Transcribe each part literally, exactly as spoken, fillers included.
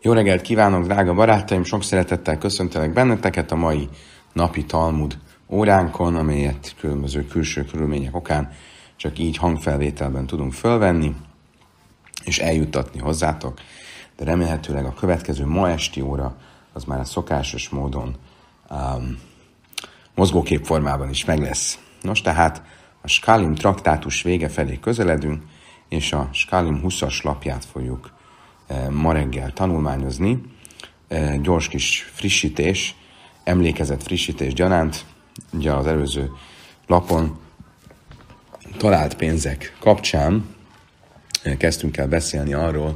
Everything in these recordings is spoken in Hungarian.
Jó reggelt kívánok, drága barátaim! Sok szeretettel köszöntelek benneteket a mai napi Talmud óránkon, amelyet különböző külső körülmények okán csak így hangfelvételben tudunk fölvenni, és eljuttatni hozzátok. De remélhetőleg a következő ma esti óra az már a szokásos módon um, mozgókép formában is meg lesz. Nos, tehát a Shkalim traktátus vége felé közeledünk, és a Shkalim huszas lapját fogjuk ma reggel tanulmányozni. Gyors kis frissítés, emlékezett frissítés gyanánt, ugye az előző lapon talált pénzek kapcsán kezdtünk el beszélni arról,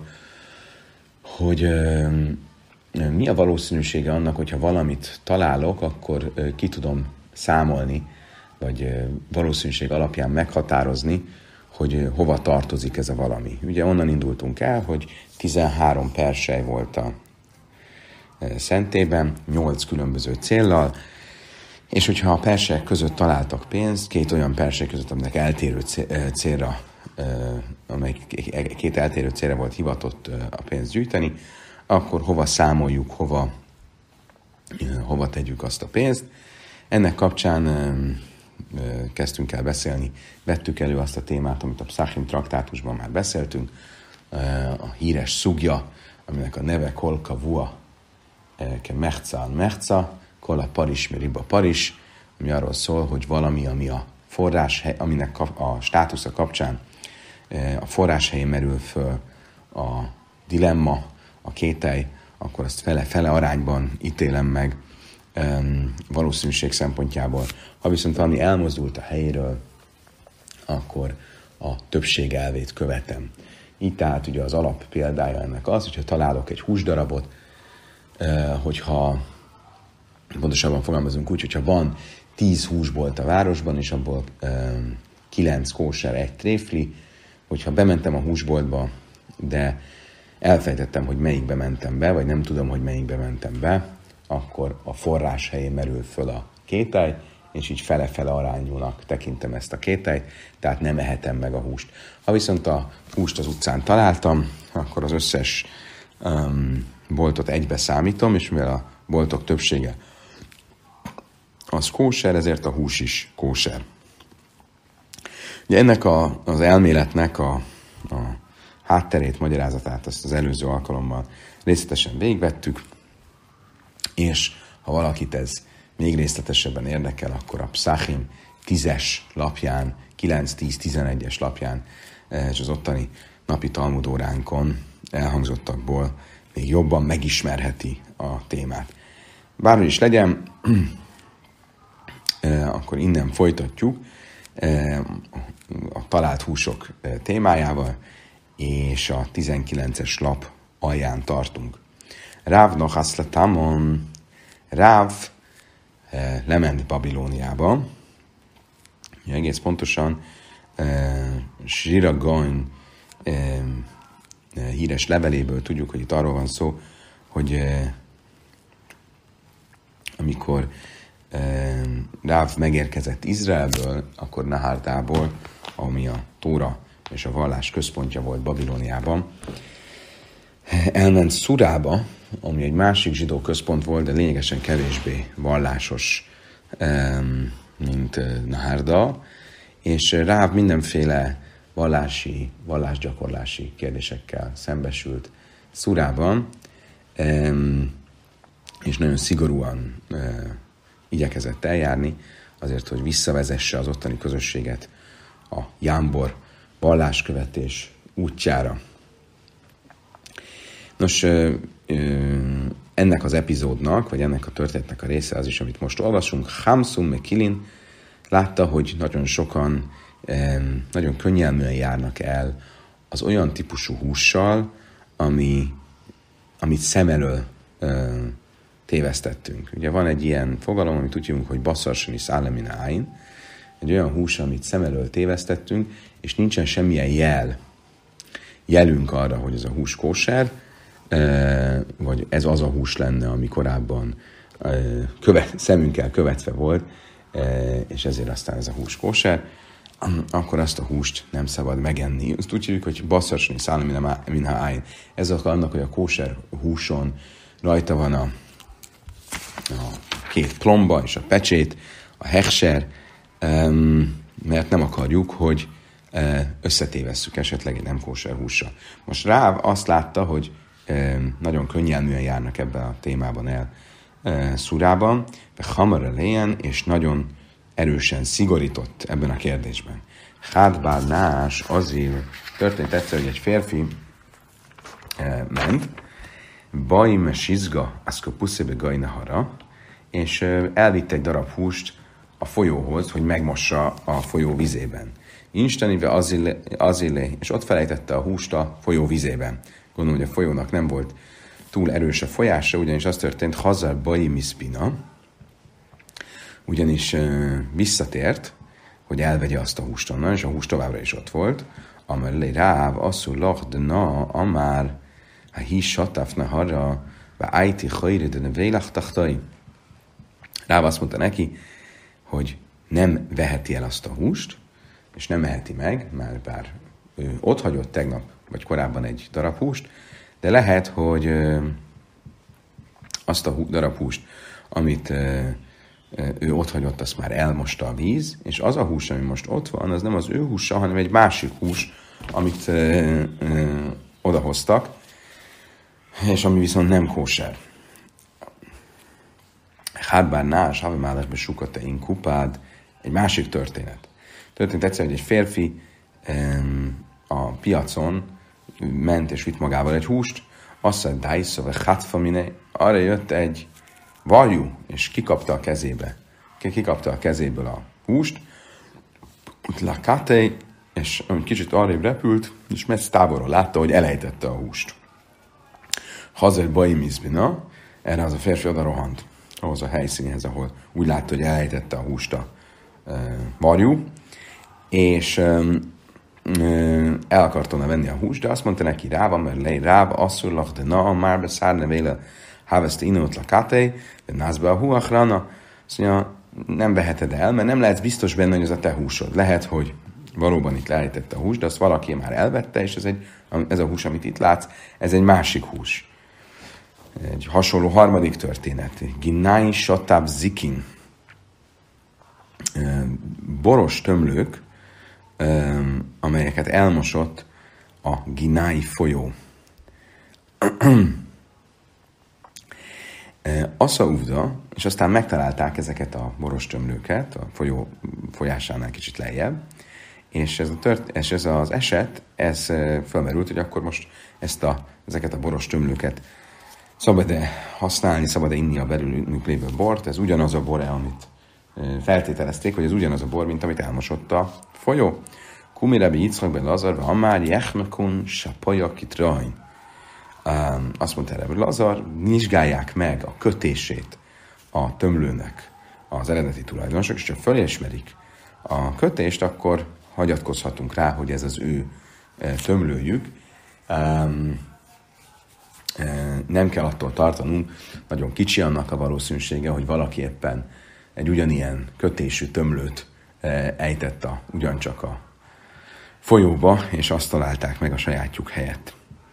hogy mi a valószínűsége annak, hogyha valamit találok, akkor ki tudom számolni, vagy valószínűség alapján meghatározni, hogy hova tartozik ez a valami. Ugye onnan indultunk el, hogy tizenhárom persely volt a szentében, nyolc különböző céllal, és hogyha a perselyek között találtak pénzt, két olyan persely között, aminek eltérő célra, amely két eltérő célra volt hivatott a pénzt gyűjteni, akkor hova számoljuk, hova, hova tegyük azt a pénzt. Ennek kapcsán kezdtünk el beszélni, vettük elő azt a témát, amit a Psachim traktátusban már beszéltünk, a híres szugja, aminek a neve Kol Kavua ke Merca al Merca, Kol a Paris Meriba Paris, ami arról szól, hogy valami, ami a forráshely, aminek a státusza kapcsán a forráshelyén merül föl a dilemma, a kételj, akkor azt fele-fele arányban ítélem meg um, valószínűség szempontjából. Ha viszont valami elmozdult a helyéről, akkor a többség elvét követem. Így tehát ugye az alap példája ennek az, hogyha találok egy húsdarabot, hogyha pontosabban fogalmazunk úgy, hogyha van tíz húsbolt a városban, és abból kilenc kóser, egy tréfli, hogyha bementem a húsboltba, de elfejtettem, hogy melyikbe mentem be, vagy nem tudom, hogy melyikbe mentem be, akkor a forrás helyén merül föl a kételj, és így fele-fele arányúnak tekintem ezt a kételyt, tehát nem ehetem meg a húst. Ha viszont a húst az utcán találtam, akkor az összes um, boltot egybe számítom, és mivel a boltok többsége az kóser, ezért a hús is kóser. Ugye ennek a, az elméletnek a, a hátterét, magyarázatát azt az előző alkalommal részletesen végigvettük, és ha valakit ez még részletesebben érdekel, akkor a Psachim tízes lapján, kilenc, tíz, tizenegyes lapján, és az ottani napi Talmud óránkon elhangzottakból még jobban megismerheti a témát. Bárhogy is legyen, akkor innen folytatjuk a talált húsok témájával, és a tizenkilences lap alján tartunk. Ráv nochaszlatamon, Ráv lement Babilóniába. Egész pontosan Srira Gaon híres leveléből tudjuk, hogy itt arról van szó, hogy amikor Ráv megérkezett Izraelből, akkor Nahárdából, ami a Tóra és a vallás központja volt Babilóniában, elment Szurába, ami egy másik zsidó központ volt, de lényegesen kevésbé vallásos, mint Nahárda, és Ráv mindenféle vallási, vallásgyakorlási kérdésekkel szembesült Szurában, és nagyon szigorúan igyekezett eljárni, azért, hogy visszavezesse az ottani közösséget a jámbor valláskövetés útjára. Nos, ennek az epizódnak, vagy ennek a történetnek a része az is, amit most olvasunk. Hamsun Mekilin látta, hogy nagyon sokan nagyon könnyelműen járnak el az olyan típusú hússal, ami, amit szem elől tévesztettünk. Ugye van egy ilyen fogalom, amit úgy hívunk, hogy basszarsani szállemina áin, egy olyan hús, amit szem elől tévesztettünk, és nincsen semmilyen jel, jelünk arra, hogy ez a hús kóser, vagy ez az a hús lenne, ami korábban követ, szemünkkel követve volt, és ezért aztán ez a hús kóser. akkor azt a húst nem szabad megenni. Azt úgy hívjuk, hogy basszasni szállni minha ájn. Ez az annak, hogy a kóser húson rajta van a, a két plomba és a pecsét, a hechser, mert nem akarjuk, hogy összetévesszük esetleg egy nem kóser hússal. Most Ráv azt látta, hogy nagyon könnyelműen járnak ebben a témában el szurában, hamar elején, és nagyon erősen szigorított ebben a kérdésben. Hádbár nás azért történt egyszer, hogy egy férfi ment, Bajme Sizga, Aszko Puszébe Gajnahara, és elvitt egy darab húst a folyóhoz, hogy megmossa a folyó vizében. Instanive azile, és ott felejtette a húst a folyó vizében. Gondolom, hogy a folyónak nem volt túl erős a folyása, ugyanis az történt, Hazar Baji Miszpina, ugyanis uh, visszatért, hogy elvegye azt a húst onnan, és a hús továbbra is ott volt. Amelé Ráv, asszul lachdna, amár, ha hi satafna harra, va ájti hajri, de ne vélach tachtai. Ráv azt mondta neki, hogy nem veheti el azt a húst, és nem eheti meg, már bár ő ott hagyott tegnap, vagy korábban egy darab húst, de lehet, hogy ö, azt a hú, darab húst, amit ö, ö, ő ott hagyott, azt már elmosta a víz, és az a hús, ami most ott van, az nem az ő húsa, hanem egy másik hús, amit ö, ö, odahoztak, és ami viszont nem kóser. Hát bár nás, ha málásban sukatta én kupád, egy másik történet. Történt egyszer, hogy egy férfi um, a piacon ment és vitt magával egy húst, azt mondta, Daiso, vagy Hatfamine, arra jött egy varjú, és kikapta a kezébe. Kikapta a kezéből a húst, Lakatei, és kicsit arrébb repült, és messze távolról látta, hogy elejtette a húst. Hazar Baji Miszpina, erre az a férfi oda rohant, ahhoz a helyszínhez, ahol úgy látta, hogy elejtette a húst a uh, varjú, és um, el akart volna venni a húst, de azt mondta neki Ráva, mert lej Ráva, asszurlak, de na, már beszárne véle, háveszte inót lakátei, de nászbe a húachrana. Azt mondja, nem veheted el, mert nem lehetsz biztos benne, hogy ez a te húsod. Lehet, hogy valóban itt leállítette a húst, de azt valaki már elvette, és ez, egy, ez a hús, amit itt látsz, ez egy másik hús. Egy hasonló harmadik történet. Ginái satáb zikin. Boros tömlők, amelyeket elmosott a Ginái folyó. Aszauvda, és aztán megtalálták ezeket a boros tömlőket a folyó folyásánál kicsit lejjebb, és ez, a tört, és ez az eset, ez felmerült, hogy akkor most ezt a, ezeket a boros tömlőket szabad-e használni, szabad-e inni a belülünk lévő bort, ez ugyanaz a bor, amit feltételezték, hogy ez ugyanaz a bor, mint amit elmosott a folyó. Kumirebi Yitzchak Lazar, Amár Jechmekun Sapajakit Rajn. Azt mondta erre, hogy Lazar, vizsgálják meg a kötését a tömlőnek az eredeti tulajdonosok, és csak fölismerik a kötést, akkor hagyatkozhatunk rá, hogy ez az ő tömlőjük. Nem kell attól tartanunk, nagyon kicsi annak a valószínűsége, hogy valaki éppen egy ugyanilyen kötésű tömlőt ejtett a, ugyancsak a folyóba, és azt találták meg a sajátjuk helyett.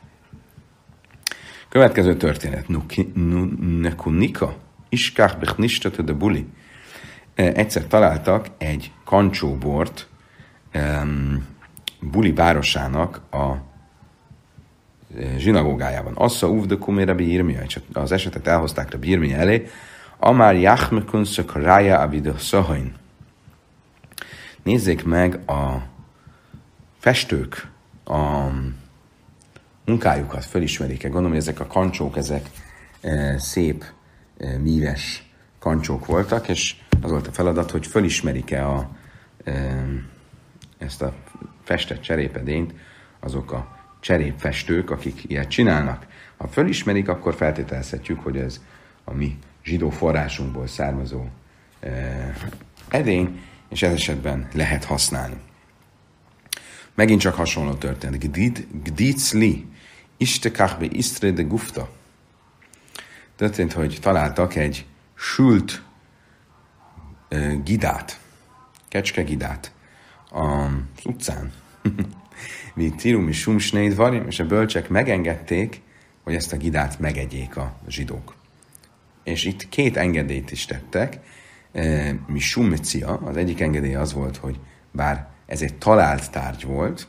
Következő történet. Nekunika, iskák bechnistete de buli. Egyszer találtak egy kancsóbort um, Buli városának a zsinagógájában. Assza uvde kumére Irmia, és az esetet elhozták Rabbi Irmia elé. Amár jachmekun szakarája abida szahain. Nézzék meg a festők a munkájukat, fölismerik-e. Gondolom, hogy ezek a kancsók, ezek e, szép, e, míves kancsók voltak, és az volt a feladat, hogy fölismerik-e a, e, ezt a festett cserépedényt azok a cserépfestők, akik ilyet csinálnak. Ha fölismerik, akkor feltételezhetjük, hogy ez a mi zsidó forrásunkból származó e, edény, és ez esetben lehet használni. Megint csak hasonló történt. Gdicli, istekach be isztre de gufta. Történt, hogy találtak egy sült e, gidát, kecskegidát az utcán. Mi tirum is sumsnéd varim, és a bölcsek megengedték, hogy ezt a gidát megegyék a zsidók. És itt két engedélyt is tettek. Mi summecia, az egyik engedély az volt, hogy bár ez egy talált tárgy volt,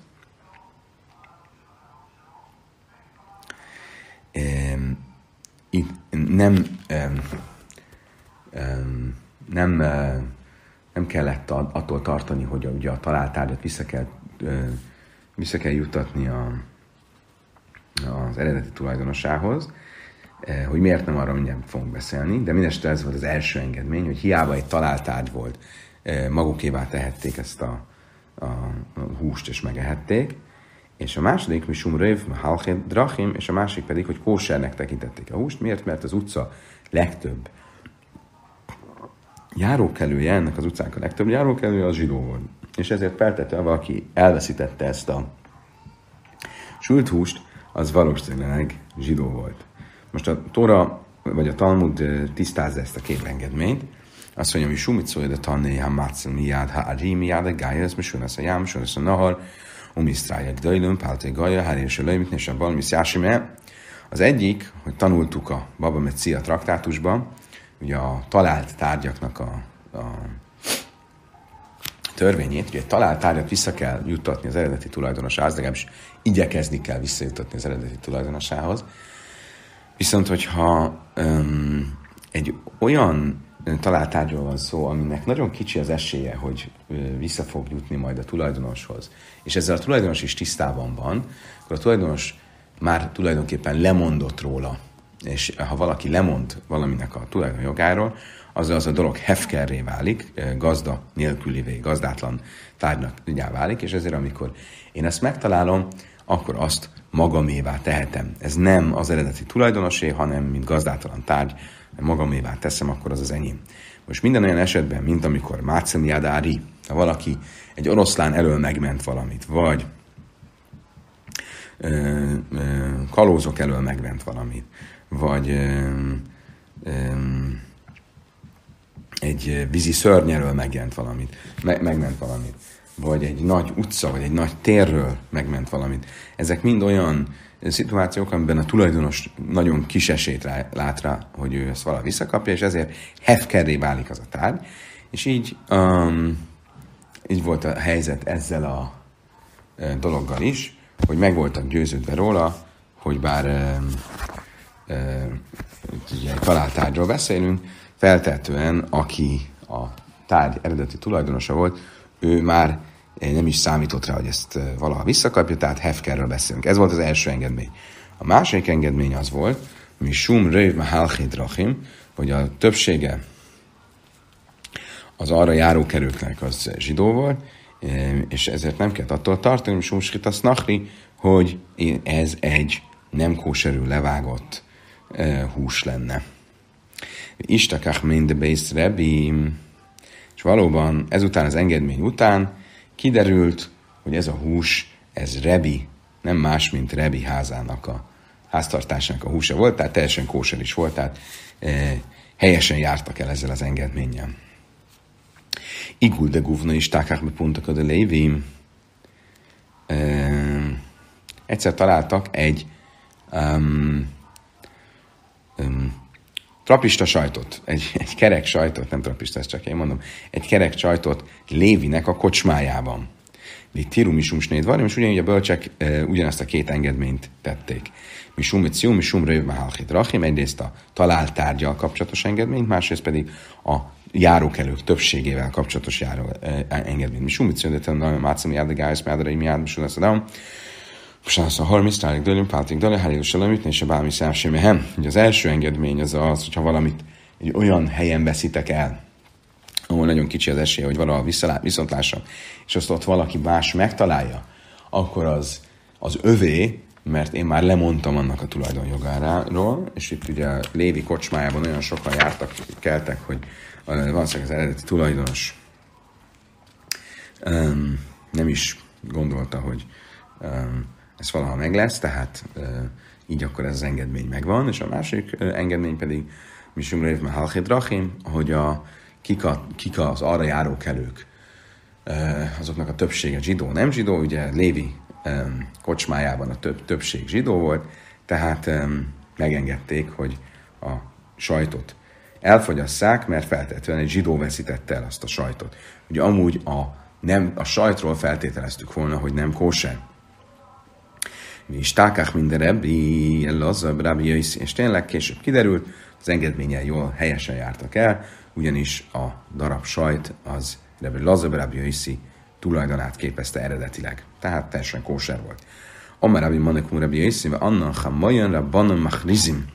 itt nem nem, nem kellett attól tartani, hogy ugye a talált tárgyat vissza kell, vissza kell juttatni a, az eredeti tulajdonosához, hogy miért nem, arra mindjárt fogunk beszélni, de mindestre ez volt az első engedmény, hogy hiába egy talált tárgy volt, magukévá tehették ezt a, a, a húst és megehették, és a második, misum röv, halchet drachim, és a másik pedig, hogy kósernek tekintették a húst. Miért? Mert az utca legtöbb járókelője, ennek az utcának a legtöbb járókelője az zsidó volt. És ezért feltétlenül valaki elveszítette ezt a sült húst, az valószínűleg zsidó volt. Most a Tóra, vagy a Talmud tisztázza ezt a két engedményt. Azt mondja, hogy sumit szólja, de tanné, ha mácil miád, ha ari miád, a gája, ez misön lesz a jám, misön lesz a nahar, umisztrájak dajlőn, pálté gája, hári és a lőmitni, és a balmisz jásime. Az egyik, hogy tanultuk a Baba Metzia traktátusban, ugye a talált tárgyaknak a, a törvényét, hogy egy talált tárgyat vissza kell juttatni az eredeti tulajdonosához, legalábbis igyekezni kell visszajutatni az eredeti tulajdonosához. Viszont, hogyha um, egy olyan talált tárgyról van szó, aminek nagyon kicsi az esélye, hogy uh, vissza fog jutni majd a tulajdonoshoz, és ezzel a tulajdonos is tisztában van, akkor a tulajdonos már tulajdonképpen lemondott róla, és ha valaki lemond valaminek a tulajdonjogáról, az az a dolog hefkerré válik, gazda nélkülivé, gazdátlan tárgynak válik, és ezért amikor én ezt megtalálom, akkor azt magamévá tehetem. Ez nem az eredeti tulajdonosé, hanem mint gazdátlan tárgy, magamévá teszem, akkor az az enyém. Most minden olyan esetben, mint amikor Mácem Jadári, ha valaki egy oroszlán elől megment valamit, vagy ö, ö, kalózok elől megment valamit, vagy ö, ö, egy vízi szörnyelől megjelent valamit, me- megment valamit, vagy egy nagy utca, vagy egy nagy térről megment valamit. Ezek mind olyan szituációk, amiben a tulajdonos nagyon kis esélyt rá, lát rá, hogy ő ezt valahogy visszakapja, és ezért hefkerré válik az a tárgy. És így, um, így volt a helyzet ezzel a e, dologgal is, hogy meg voltak győződve róla, hogy bár e, e, ugye egy talált tárgyról beszélünk, feltehetően, aki a tárgy eredeti tulajdonosa volt, ő már nem is számított rá, hogy ezt valaha visszakapja, tehát hefkerről beszélünk. Ez volt az első engedmény. A második engedmény az volt, mi sum röv mahalchid rachim, hogy a többsége az arra járókelőknek az zsidó volt, és ezért nem kellett attól tartani, sum shritas nachri, hogy ez egy nem kóserül levágott hús lenne. Istakach mind beis Rebbi, és valóban ezután az engedmény után kiderült, hogy ez a hús, ez Rebbi, nem más, mint Rebbi házának a háztartásának a húsa volt, tehát teljesen kóser is volt, tehát e, helyesen jártak el ezzel az engedménnyel. Igul de guvna is tákák be pontak a de lévim. E, egyszer találtak egy um, um, trapista sajtot, egy, egy kerek sajtot, nem trapista, ezt csak én mondom, egy kerek sajtot Lévinek a kocsmájában. Itt tirum is umsnéd van, és ugyanígy a bölcsek e, ugyanazt a két engedményt tették. Mi sumit szium, mi sumra jöv mahalchit rachim, egyrészt a talált tárgyal kapcsolatos engedményt, másrészt pedig a járókelők többségével kapcsolatos járó, e, engedményt. Mi sumit szium, de tanulom, mácam járdegályos, mádarai miád, mi lesz adam. Most az a harmisztrálik dőlünk, páltik dőlünk, hálélős elemütni, és a bálmi számsémehem. Ugye az első engedmény az az, hogyha valamit egy olyan helyen veszitek el, ahol nagyon kicsi az esély, hogy valahol viszont lássam, és azt ott valaki más megtalálja, akkor az az övé, mert én már lemondtam annak a tulajdonjogáról, és itt ugye Lévi kocsmájában olyan sokan jártak, keltek, hogy valószínűleg az eredeti tulajdonos um, nem is gondolta, hogy um, ez valaha meg lesz, tehát uh, így akkor ez az engedmény megvan, és a másik uh, engedmény pedig Mishum Rev Mahalchid Rachim, hogy a, kik, a, kik az arra járókelők, azoknak a többsége zsidó, nem zsidó, ugye Lévi kocsmájában a több, többség zsidó volt, tehát megengedték, hogy a sajtot elfogyasszák, mert feltétlenül egy zsidó veszítette el azt a sajtot. Ugye amúgy a, nem, a sajtról feltételeztük volna, hogy nem kóser. Mi is tákák minden Rabbi Elazar, Rabbi Yossi, és tényleg később kiderült, az engedménnyel jól helyesen jártak el, ugyanis a darab sajt az Rabbi Elazar, Rabbi Yossi tulajdonát képezte eredetileg. Tehát teljesen kóser volt. Amar Rabbi Manekum Rabbi Yossi, ve annan chamayan rabbanon machrizim.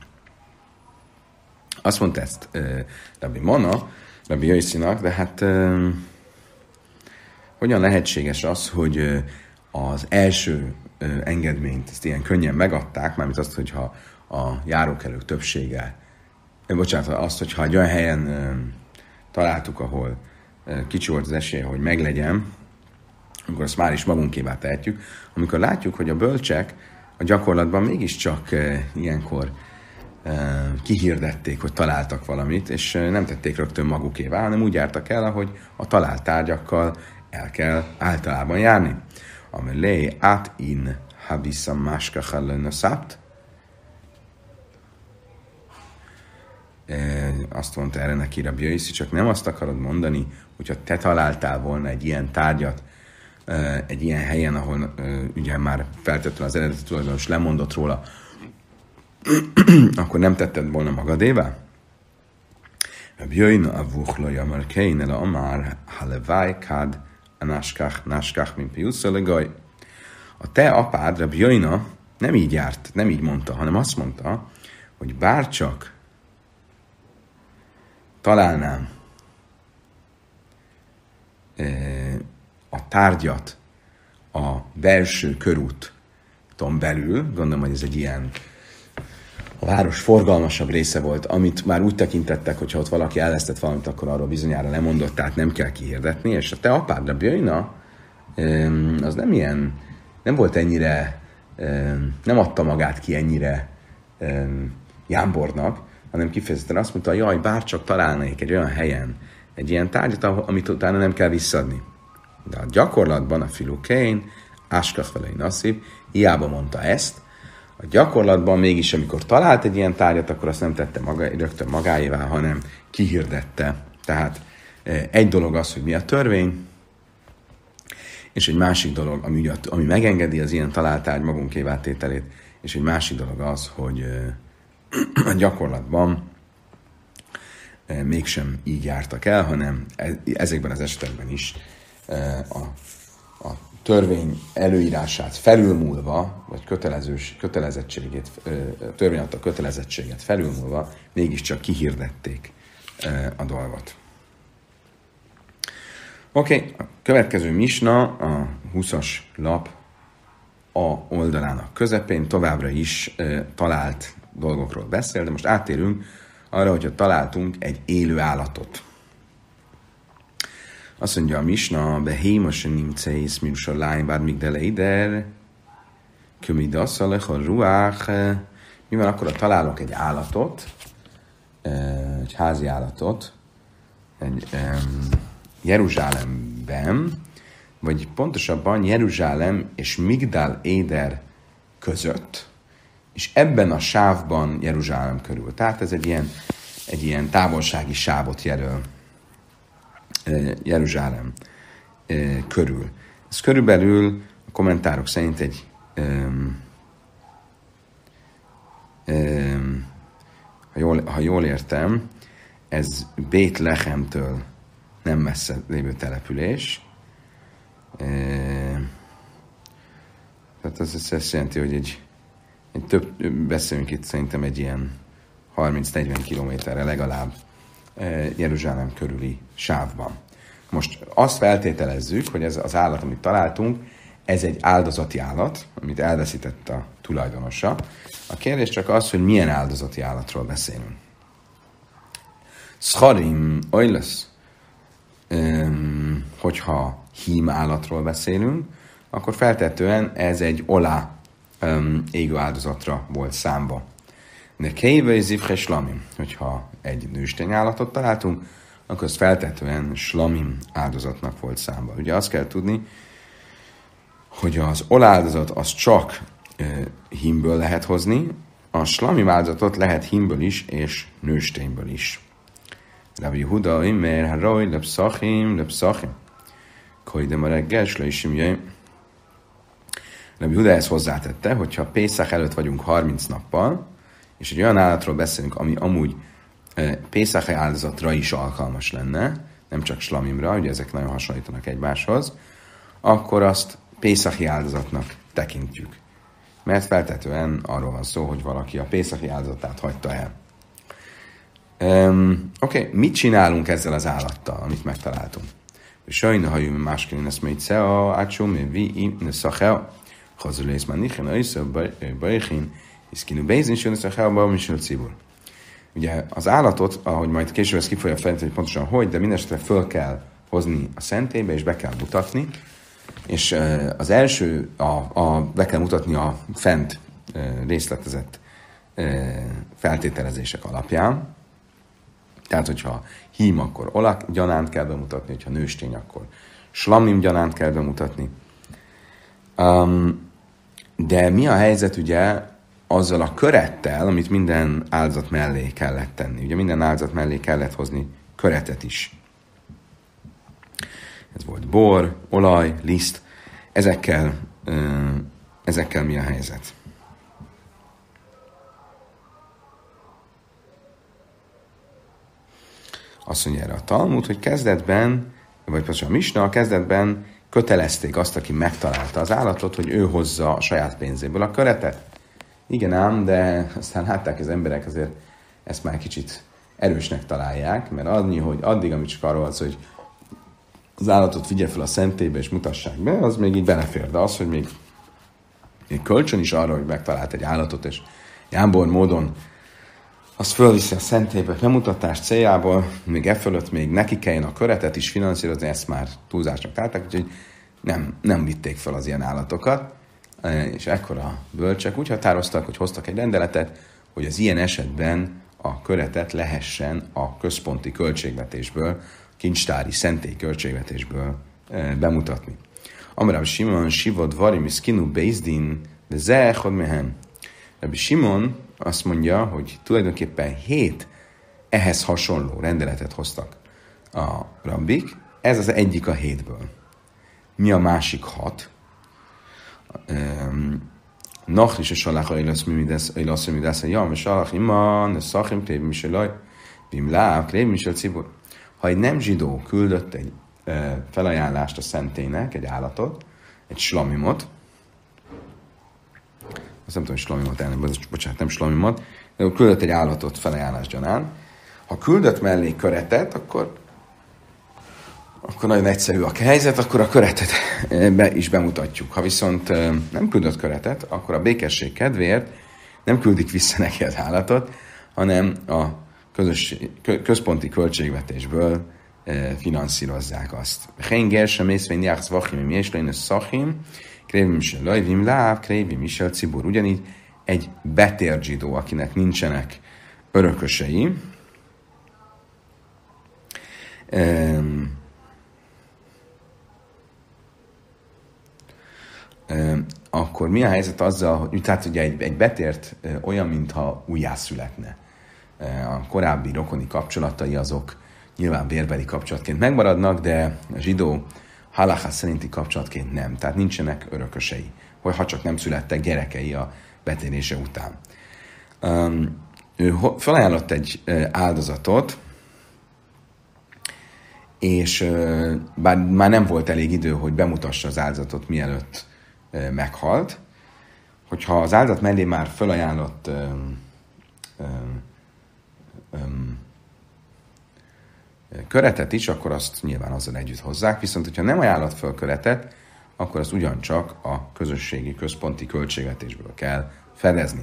Azt mondta ezt uh, Rabbi Mana, Rabbi Yossinak, de hát uh, hogyan lehetséges az, hogy uh, az első uh, engedményt ezt ilyen könnyen megadták, mármint azt, hogyha a járókelők többsége, eh, bocsánat, azt, hogyha egy olyan helyen uh, találtuk, ahol uh, kicsi volt az esélye, hogy meglegyen, amikor azt már is magunkévá tehetjük, amikor látjuk, hogy a bölcsek a gyakorlatban mégiscsak uh, ilyenkor kihirdették, hogy találtak valamit, és nem tették rögtön magukévá, hanem úgy jártak el, ahogy a talált tárgyakkal el kell általában járni. Amelé át in habissa máska hallana szápt. Azt mondta erre neki Rabbi Yossi, csak nem azt akarod mondani, hogyha te találtál volna egy ilyen tárgyat, egy ilyen helyen, ahol ugye már feltétlenül az eredeti tulajdonos lemondott róla, akkor nem tetted volna magadévá? Rabbi Yoina avuchla jamar kein el amar halevai kad anaskach naskach min piusa legaj. A te apád, Rabbi Yoina, nem így járt, nem így mondta, hanem azt mondta, hogy bárcsak találnám a tárgyat a belső körúton belül, gondolom, hogy ez egy ilyen a város forgalmasabb része volt, amit már úgy tekintettek, hogy ha ott valaki elvesztett valamit, akkor arról bizonyára lemondott, tehát nem kell kihirdetni, és a te apád, Rabbi Yoina, az nem ilyen, nem volt ennyire, nem adta magát ki ennyire jámbornak, hanem kifejezetten azt mondta, jaj, bárcsak találnék egy olyan helyen egy ilyen tárgyat, amit utána nem kell visszadni. De a gyakorlatban a filukein, áskach velei nasszib, hiába mondta ezt, a gyakorlatban mégis, amikor talált egy ilyen tárgyat, akkor azt nem tette maga, rögtön magáévá, hanem kihirdette. Tehát egy dolog az, hogy mi a törvény, és egy másik dolog, ami, ami megengedi az ilyen talált tárgy magunkévá tételét, és egy másik dolog az, hogy a gyakorlatban mégsem így jártak el, hanem ezekben az esetekben is a, a törvény előírását felülmúlva, vagy kötelezős, kötelezettségét, törvény adta kötelezettséget felülmúlva, mégiscsak kihirdették a dolgot. Oké, okay, a következő misna a huszas lap a oldalának közepén továbbra is talált dolgokról beszél, de most áttérünk arra, hogyha találtunk egy élő állatot. Azt mondja a misna, behémosen nimceis mirushalayim bár migdele ider, kömidasszalech a ruach. Mi van akkor, ha találok egy állatot, egy házi állatot, egy um, Jeruzsálemben, vagy pontosabban Jeruzsálem és Migdal Éder között, és ebben a sávban Jeruzsálem körül. Tehát ez egy ilyen, egy ilyen távolsági sávot jelöl Jeruzsálem körül. Ez körülbelül a kommentárok szerint egy um, um, ha, jól, ha jól értem, ez Bét-Lehemtől nem messze lévő település. Um, tehát ez azt jelenti, hogy egy, egy több, beszélünk itt szerintem egy ilyen harminc-negyven kilométerre legalább Jeruzsálem körüli sávban. Most azt feltételezzük, hogy ez az állat, amit találtunk, ez egy áldozati állat, amit elveszített a tulajdonosa. A kérdés csak az, hogy milyen áldozati állatról beszélünk. Scharim oilasz, hogyha hím állatról beszélünk, akkor feltetően ez egy olá um, égő áldozatra volt számba. De kéve zivche slamim, hogyha egy nőstény állatot találtunk, akkor az feltetően slamim áldozatnak volt számba. Ugye azt kell tudni, hogy az oláldozat az csak e, hímből lehet hozni, a slamim áldozatot lehet hímből is, és nőstényből is. Rabbi Huda, Imer, Haroj, Lepszachim, Lepszachim. Kojdem a reggel, Slöjsim jöjj. Rabbi Huda ezt hozzátette, hogyha Pészach előtt vagyunk harminc nappal, és egy olyan állatról beszélünk, ami amúgy e, Pészach áldozatra is alkalmas lenne, nem csak slamimra, ugye ezek nagyon hasonlítanak egymáshoz, akkor azt Pészachi áldozatnak tekintjük. Mert feltetően arról van szó, hogy valaki a Pészachi áldozatát hagyta el. Um, Oké, okay. Mit csinálunk ezzel az állattal, amit megtaláltunk? Sajna, ha jön másként, ezt még szea, ácsó, még vi, ne szachel, hazulész már nichen, ajszó, bajchin, iszkinu bézin, sőn, szachel, bajmisül cibur. Ugye az állatot, ahogy majd később ez ki fogja fejteni, hogy pontosan hogy, de mindesetre föl kell hozni a szentélybe, és be kell mutatni. És az első, a, a, be kell mutatni a fent részletezett feltételezések alapján. Tehát, hogyha hím, akkor olak gyanánt kell bemutatni, hogyha nőstény, akkor slamim gyanánt kell bemutatni. Um, de mi a helyzet ugye azzal a körettel, amit minden áldozat mellé kellett tenni? Ugye minden áldozat mellé kellett hozni köretet is. Ez volt bor, olaj, liszt. Ezekkel, ezekkel mi a helyzet? Azt mondja erre a Talmud, hogy kezdetben, vagy pontosan a Misna, a kezdetben kötelezték azt, aki megtalálta az állatot, hogy ő hozza a saját pénzéből a köretet. Igen ám, de aztán látták az emberek azért ezt már kicsit erősnek találják, mert annyi, hogy addig, amit csak arról az, hogy az állatot vigye fel a szentélybe és mutassák be, az még így belefér. De az, hogy még, még kölcsön is arra, hogy megtalált egy állatot, és jámbor módon azt fölviszi a szentélybe bemutatás céljából, még e fölött még neki kelljen a köretet is finanszírozni, ezt már túlzásnak találták, úgyhogy nem, nem vitték fel az ilyen állatokat, és ekkor a bölcsek úgy határoztak, hogy hoztak egy rendeletet, hogy az ilyen esetben a köretet lehessen a központi költségvetésből, kincstári szentély költségvetésből e, bemutatni. Amarabb Simon, Sivod, Varim, Iszkinu, Bézdin, de Zechod mehem. Rabbi Simon azt mondja, hogy tulajdonképpen hét ehhez hasonló rendeletet hoztak a rabbik. Ez az egyik a hétből. Mi a másik hat? Nach is a salach ajlasz midász a jam, és salach iman, a szachim, krév miselaj, bim láv, krév misel cibur. Ha egy nem zsidó küldött egy e, felajánlást a szentélynek, egy állatot, egy slamimot, azt nem tudom, hogy slamimot elném, bocsánat, nem slamimot, de küldött egy állatot felajánlás gyanán, ha küldött mellé köretet, akkor, akkor nagyon egyszerű a helyzet, akkor a köretet be is bemutatjuk. Ha viszont nem küldött köretet, akkor a békesség kedvéért nem küldik vissza neki az állatot, hanem a közös, központi költségvetésből e, finanszírozzák azt. Henger sem észvény jáksz vachim, és lenne szachim, krévim se lajvim láv, krévim is a cibur. Ugyanígy egy betért zsidó, akinek nincsenek örökösei, e, e, akkor mi a helyzet azzal, hogy tehát ugye egy, egy betért e, olyan, mintha újjászületne. A korábbi rokoni kapcsolatai azok nyilván vérbeli kapcsolatként megmaradnak, de a zsidó halacha szerinti kapcsolatként nem. Tehát nincsenek örökösei, hogy ha csak nem születtek gyerekei a betérése után. Um, ő felajánlott egy áldozatot, és uh, bár már nem volt elég idő, hogy bemutassa az áldozatot, mielőtt uh, meghalt, hogyha az áldozat mellé már felajánlott um, um, um, köretet is, akkor azt nyilván azzal együtt hozzák, viszont hogyha nem ajánlott föl köretet, akkor azt ugyancsak a közösségi központi költségvetésből kell fedezni.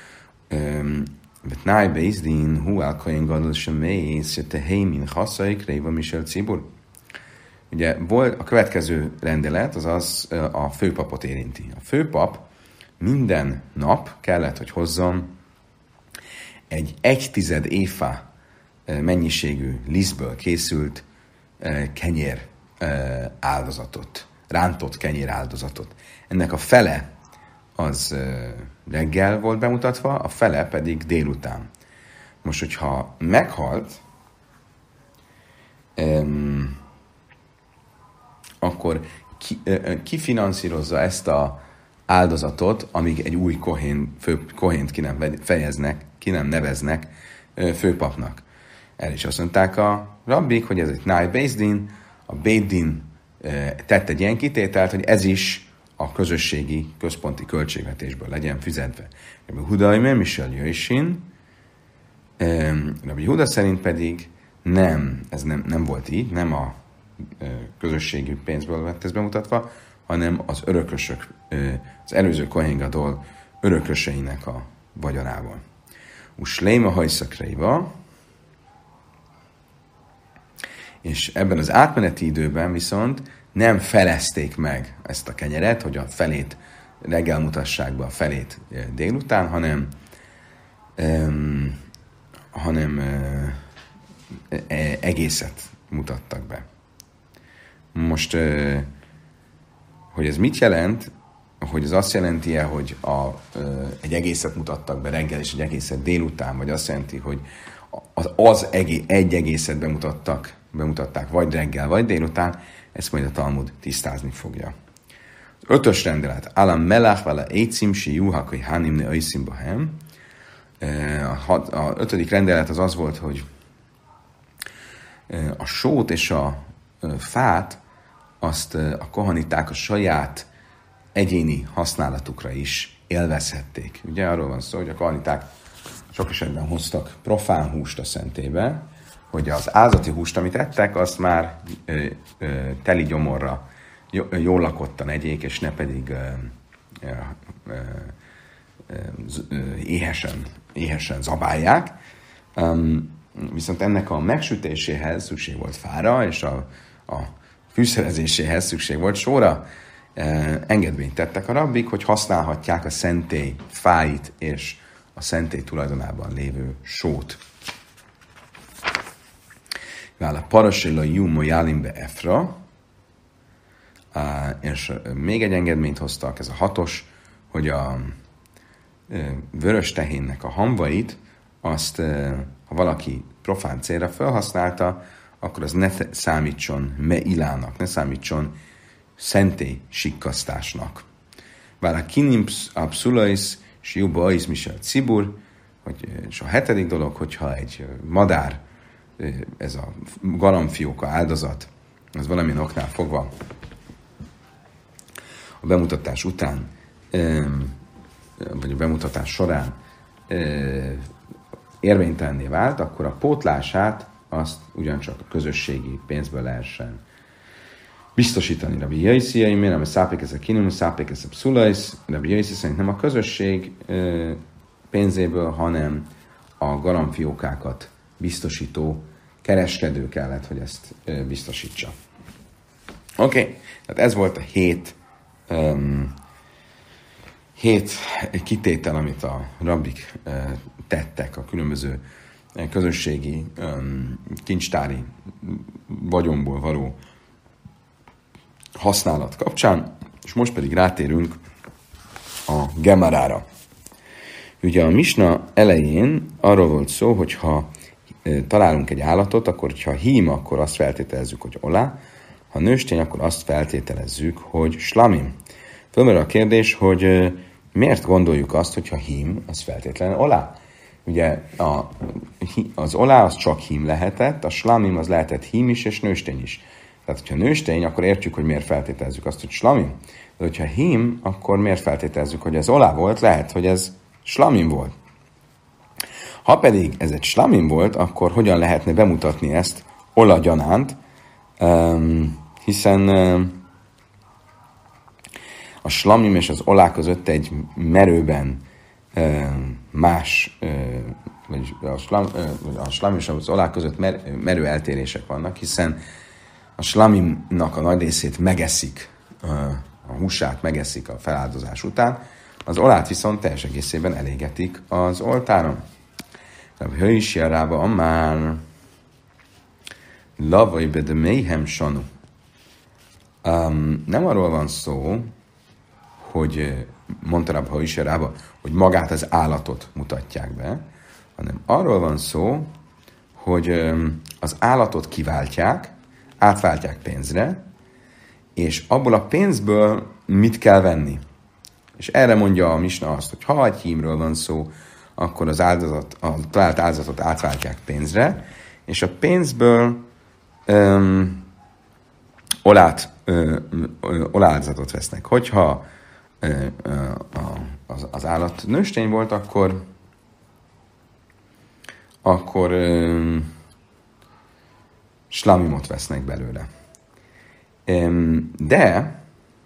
Vetnáj Bézdin, hu alkoin gadol sem mész, te heimin haszaik, réva misel cibur. Ugye volt a következő rendelet, az az a főpapot érinti. A főpap minden nap kellett, hogy hozzon egy egy tized éfa mennyiségű lisztből készült kenyér áldozatot, rántott kenyér áldozatot. Ennek a fele az reggel volt bemutatva, a fele pedig délután. Most, hogyha meghalt, um, akkor ki, uh, ki finanszírozza ezt a áldozatot, amíg egy új kohén, fő, kohént ki nem fejeznek, ki nem neveznek uh, főpapnak. El is azt mondták a rabbik, hogy ez egy náj Bézdin, a Bézdin uh, tett egy ilyen kitételt, hogy ez is a közösségi, központi költségvetésből legyen fizetve. Rabbi Huda Imer Misel Jöjsin, Rabbi Huda szerint pedig nem, ez nem, nem volt így, nem a közösségi pénzből lett ez bemutatva, hanem az örökösök, az előző Kohen Gadol örököseinek a vagyonával. Usléma hajszakreiva, és ebben az átmeneti időben viszont nem felezték meg ezt a kenyeret, hogy a felét reggel mutassák be, a felét délután, hanem um, hanem uh, egészet mutattak be. Most, uh, hogy ez mit jelent, hogy ez azt jelenti-e, hogy a, uh, egy egészet mutattak be reggel, és egy egészet délután, vagy azt jelenti, hogy az, az egé- egy egészet bemutattak, bemutatták vagy reggel, vagy délután, ezt majd a Talmud tisztázni fogja. Az ötös rendelet, Alam melach vala écim si juhak, hogy hánimne aiszim bahem. A ötödik rendelet az az volt, hogy a sót és a fát azt a kohaniták a saját egyéni használatukra is élvezhették. Ugye arról van szó, hogy a kohaniták sok esetben hoztak profán húst a szentébe, hogy az áldati húst, amit ettek, azt már ö, ö, teli gyomorra jól lakottan egyék, és ne pedig ö, ö, ö, ö, éhesen, éhesen zabálják. Um, viszont ennek a megsütéséhez szükség volt fára, és a, a fűszerezéséhez szükség volt sóra. Uh, engedményt tettek a rabbik, hogy használhatják a szentély fáit és a szentély tulajdonában lévő sót. Vála parasilla jumo jálimbe efra, uh, és uh, még egy engedményt hoztak, ez a hatos, hogy a uh, vörös tehénnek a hamvait, azt, uh, ha valaki profán célra felhasználta, akkor az ne számítson meilának, ne számítson szentély sikkasztásnak. Vála kinim abszulais, és jubba ais misel cibur, hogy, és a hetedik dolog, hogyha egy madár, ez a galambfióka áldozat, az valamilyen oknál fogva a bemutatás után, vagy a bemutatás során érvénytelenné vált, akkor a pótlását azt ugyancsak a közösségi pénzből lehessen biztosítani. Rabbi Jaisziai, miért nem a szápék ez a kinum, szápék ez a pszulajsz, Rabbi Jaiszi szerint nem a közösség pénzéből, hanem a galambfiókákat biztosító kereskedő kellett, hogy ezt biztosítsa. Oké, okay. Tehát ez volt a hét, um, hét kitétel, amit a rabbik uh, tettek a különböző közösségi um, kincstári vagyonból való használat kapcsán, és most pedig rátérünk a Gemarára. Ugye a Misna elején arról volt szó, hogy ha e, találunk egy állatot, akkor ha hím, akkor azt feltételezzük, hogy olá, ha nőstény, akkor azt feltételezzük, hogy slamim. Fölmerül a kérdés, hogy e, miért gondoljuk azt, hogy ha hím, az feltétlenül olá? Ugye a, az olá az csak hím lehetett, a slamim az lehetett hím is és nőstény is. Tehát, hogyha nőstény, akkor értjük, hogy miért feltételezzük azt, hogy slamim. De hogyha hím, akkor miért feltételezzük, hogy ez olá volt? Lehet, hogy ez slamim volt. Ha pedig ez egy slamim volt, akkor hogyan lehetne bemutatni ezt ola gyanánt, um, hiszen um, a slamim és az olá között egy merőben um, más, um, vagy a, slam, um, a slamim és az olá között mer, merő eltérések vannak, hiszen a slamimnak a nagy részét megeszik, a húsát megeszik a feláldozás után, az olát viszont teljes egészében elégetik az oltáron. Hőisjárába a már lavai bede méhem sanu. Um, nem arról van szó, hogy mondta Rabbi Hoshia Rába, hogy magát az állatot mutatják be, hanem arról van szó, hogy um, az állatot kiváltják, átváltják pénzre, és abból a pénzből mit kell venni. És erre mondja a misna azt, hogy ha egy hímről van szó, akkor az áldozat, a talált áldozatot átváltják pénzre, és a pénzből um, olát, ö, ö, oláldozatot vesznek. Hogyha ö, ö, az, az állat nőstény volt, akkor akkor ö, slamimot vesznek belőle. Um, de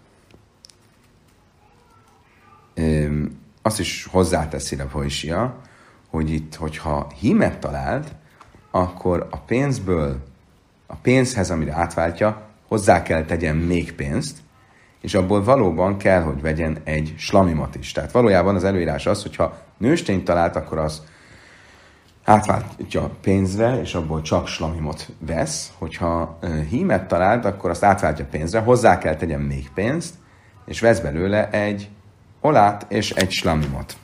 um, azt is hozzáteszi Rabbi Hoshia, hogy itt, hogyha hímet talált, akkor a pénzből, a pénzhez, amire átváltja, hozzá kell tegyen még pénzt, és abból valóban kell, hogy vegyen egy slamimot is. Tehát valójában az előírás az, hogyha nőstényt talált, akkor az átváltja pénzre, és abból csak slamimot vesz. Hogyha hímet talált, akkor azt átváltja pénzre, hozzá kell tegyen még pénzt, és vesz belőle egy olát és egy slamimot.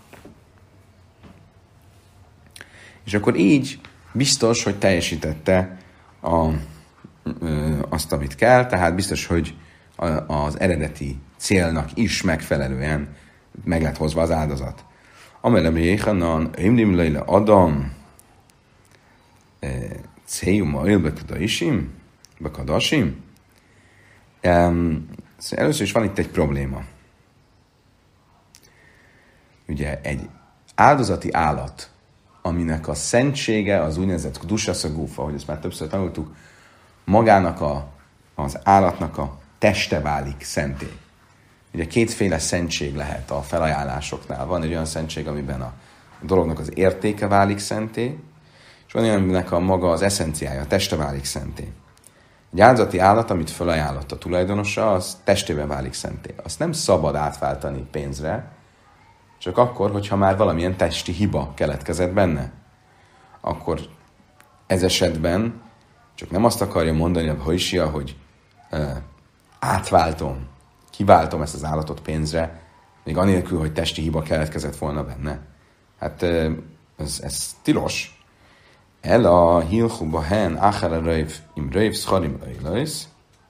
És akkor így biztos, hogy teljesítette a, ö, azt, amit kell, tehát biztos, hogy a, az eredeti célnak is megfelelően meg lett hozva az áldozat. Amelem jéhanan, ömdim leile adam, céljum a bekadasim, bekadasim. Először is van itt egy probléma. Ugye egy áldozati állat, aminek a szentsége az úgynevezett dusaszagúfa, hogy ezt már többször tanultuk, magának a, az állatnak a teste válik szenté. Ugye kétféle szentség lehet a felajánlásoknál. Van egy olyan szentség, amiben a dolognak az értéke válik szenté, és van olyan, aminek a maga az eszenciája, a teste válik szenté. Egy áldozati állat, amit felajánlott a tulajdonosa, az testében válik szenté. Azt nem szabad átváltani pénzre, csak akkor, hogyha már valamilyen testi hiba keletkezett benne. Akkor ez esetben csak nem azt akarja mondani a Hoshia, hogy uh, átváltom, kiváltom ezt az állatot pénzre, még anélkül, hogy testi hiba keletkezett volna benne. Hát uh, ez, ez tilos. El a hilchu bahen achar a röjv im röjv scharim öjlöjsz,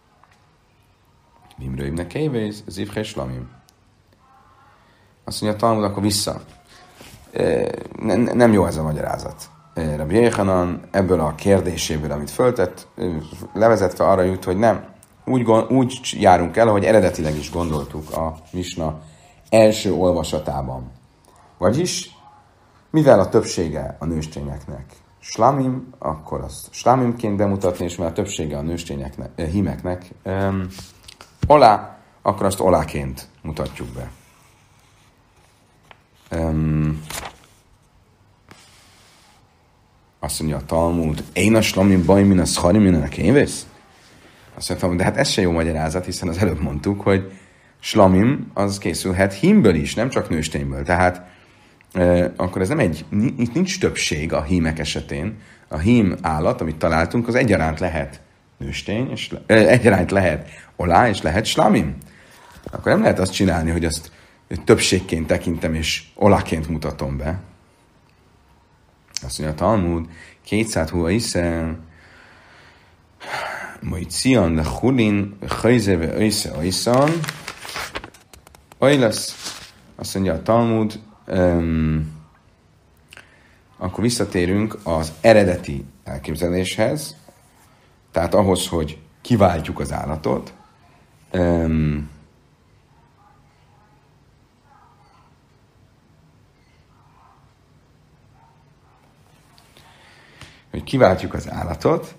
im röjvnek kévész, zivhe slamim. Azt mondja, Talmud, akkor vissza. Ne, nem jó ez a magyarázat. Rabbi Jéhanan ebből a kérdéséből, amit föltett, levezetve arra jut, hogy nem. Úgy, úgy járunk el, ahogy eredetileg is gondoltuk a misna első olvasatában. Vagyis, mivel a többsége a nőstényeknek slamim, akkor azt slamimként bemutatni, és mivel a többsége a nőstényeknek, eh, hímeknek um, olá, akkor azt oláként mutatjuk be. Um, azt mondja a Talmud, én a slamim baj, min a scharim, min a kévész? Azt mondtam, de hát ez se jó magyarázat, hiszen az előbb mondtuk, hogy slamim az készülhet hímből is, nem csak nőstényből. Tehát e, akkor ez nem egy, itt nincs többség a hímek esetén. A hím állat, amit találtunk, az egyaránt lehet nőstény, és e, egyaránt lehet olá, és lehet slamim. Akkor nem lehet azt csinálni, hogy azt többségként tekintem, és oláként mutatom be. Azt mondja a Talmud, kétszáz húha iszel, majd cian le hulin, hajzeve öjsze öjszan, öjlesz. Azt mondja a Talmud, um, akkor visszatérünk az eredeti elképzeléshez, tehát ahhoz, hogy kiváltjuk az állatot, um, hogy kiváltjuk az állatot,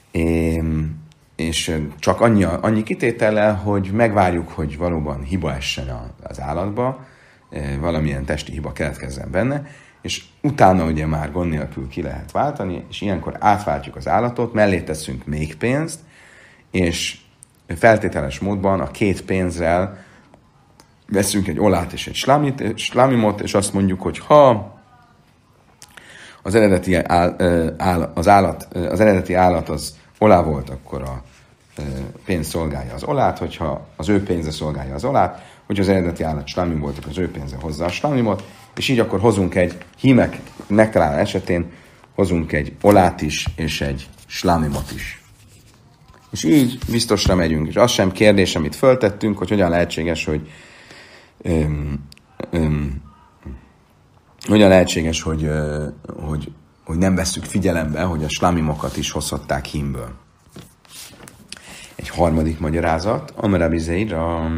és csak annyi, annyi kitétellel, hogy megvárjuk, hogy valóban hiba essen az állatba, valamilyen testi hiba keletkezzen benne, és utána ugye már gond nélkül ki lehet váltani, és ilyenkor átváltjuk az állatot, mellé teszünk még pénzt, és feltételes módban a két pénzrel veszünk egy olát és egy slamit, slamimot, és azt mondjuk, hogy ha az eredeti, áll, áll, az állat, az eredeti állat az olá volt, akkor a pénz szolgálja az olát, hogyha az ő pénze szolgálja az olát, hogyha az eredeti állat slamim volt, akkor az ő pénze hozza a slamimot, és így akkor hozunk egy hímek megtalálás esetén, hozunk egy olát is, és egy slamimot is. És így biztosra megyünk. És az sem kérdés, amit föltettünk, hogy hogyan lehetséges, hogy öm, öm, hogyan lehetséges, hogy, ö, hogy, hogy nem vesszük figyelembe, hogy a slamimokat is hozhatták hímből. Egy harmadik magyarázat, Amar Rabbi Zeira.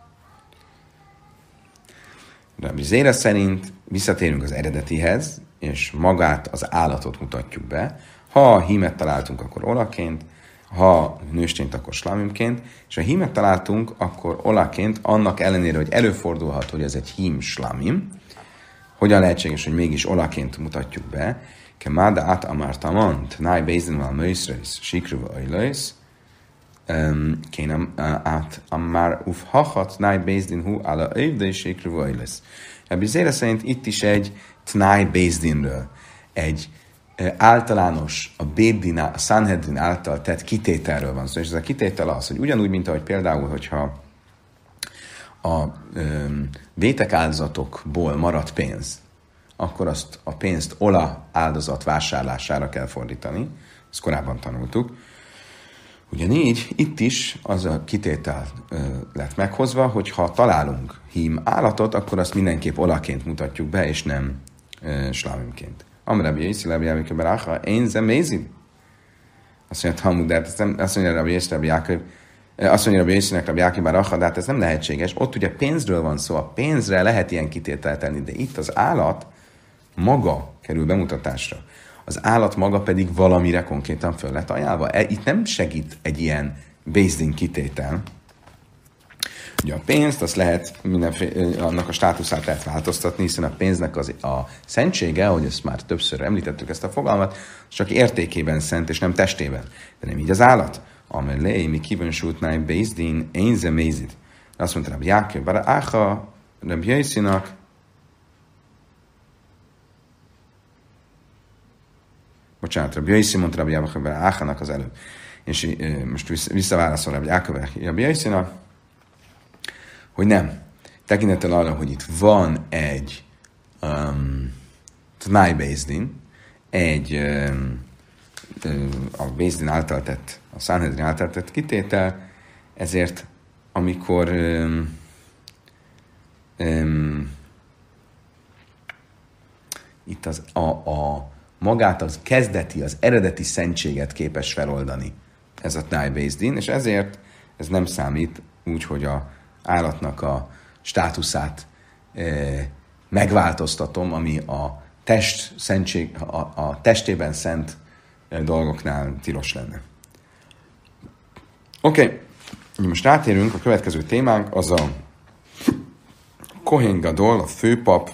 Rabbi Zeira szerint visszatérünk az eredetihez, és magát, az állatot mutatjuk be. Ha hímet találtunk, akkor olaként, ha nőstényt, akkor slamimként, és ha hímet találtunk, akkor olaként, annak ellenére, hogy előfordulhat, hogy ez egy hím slamim, hogyan lehetséges, hogy mégis olaként mutatjuk be, Kemáda át amártaman, tnáj bézdinval mőszrész, sikruva ajlősz, kénem át amár ufhachat, tnáj bézdin hú ála övde, sikruva ajlősz. Rabbi Zeira szerint itt is egy tnáj bézdinről, egy általános, a Bédin, a Sanhedrin által tett kitételről van szó. Szóval és ez a kitétel az, hogy ugyanúgy, mint ahogy például, hogyha a öm, vétek áldozatokból maradt pénz, akkor azt a pénzt ola áldozat vásárlására kell fordítani. Ezt korábban tanultuk. Ugyanígy itt is az a kitétel ö, lett meghozva, hogy ha találunk hím állatot, akkor azt mindenképp olaként mutatjuk be, és nem ö, slámimként. Amrabi Yiszi, Rabbi Jákib Baracha, én zemézid. Azt mondja, Talmud, de azt mondja Rabbi Yiszi, Rabbi Jákib, azt mondja Rabbi Yiszinek, Rabbi Jákib Baracha, de hát ez nem lehetséges. Ott ugye pénzről van szó, a pénzre lehet ilyen kitételt tenni, de itt az állat maga kerül bemutatásra. Az állat maga pedig valamire konkrétan föl lett ajánlva. Itt nem segít egy ilyen based-in kitétel. Ugye a pénzt, azt lehet mindenféle, annak a státuszát lehet változtatni, hiszen a pénznek az, a szentsége, ahogy ezt már többször említettük ezt a fogalmat, csak értékében szent, és nem testében. De nem így az állat. Amelé, mi kívünsútnáj based-in, én zemézid. Azt mondta Rabbi Jákib Baracha, Rabbi Yoszinak, bocsánat, Rabbi Yoszi mondta Rabbi Jákib Barachának az előbb. És e, most visszaválaszol Rabbi Jákib Rabbi Yoszinak, hogy nem. Tekintettel arra, hogy itt van egy um, Tnai Bézdin, egy um, a Bézdin által tett, a Sanhedrin által tett kitétel, ezért amikor um, um, itt az, a, a magát az kezdeti, az eredeti szentséget képes feloldani ez a Tnai Bézdin, és ezért ez nem számít úgy, hogy a állatnak a státuszát e, megváltoztatom, ami a test szentség, a, a testében szent e, dolgoknál tilos lenne. Oké, okay. Most rátérünk, a következő témánk az a Kohen Gadol, a főpap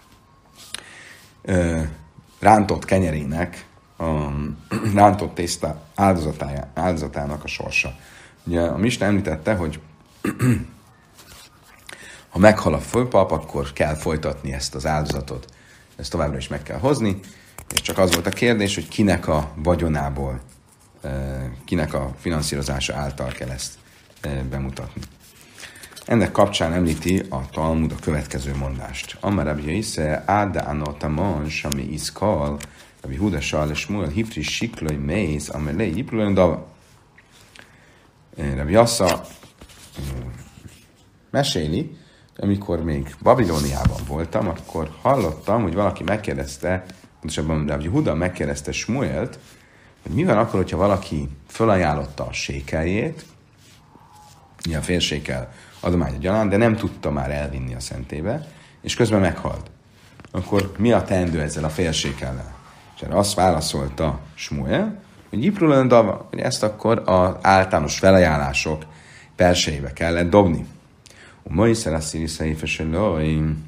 e, rántott kenyerének, a rántott tészta áldozatának a sorsa. Ugye a Misna említette, hogy ha meghal a főpap, akkor kell folytatni ezt az áldozatot. Ezt továbbra is meg kell hozni, és csak az volt a kérdés, hogy kinek a vagyonából, kinek a finanszírozása által kell ezt bemutatni. Ennek kapcsán említi a Talmud a következő mondást. Amar Rabbi Yossi, Ádáno Tamon, Sami Iszkal, Rabbi Huda Sal, Shmuel, Hipri, Sikloj, Mész, Amelé, Iprulön, Dava. Rabbi Yassa meséli, amikor még Babilóniában voltam, akkor hallottam, hogy valaki megkérdezte, pontosabban Rabbi Huda megkérdezte Shmuelt, hogy mi van akkor, hogyha valaki fölajánlotta a sékeljét, ilyen félsékel adomány a gyanánt, de nem tudta már elvinni a szentébe, és közben meghalt. Akkor mi a teendő ezzel a félsékellel? És erre azt válaszolta Shmuel, hogy Iprulön Dava, hogy ezt akkor az általános felajánlások persejébe kellett dobni. A mai szeraszíri széfeselőim.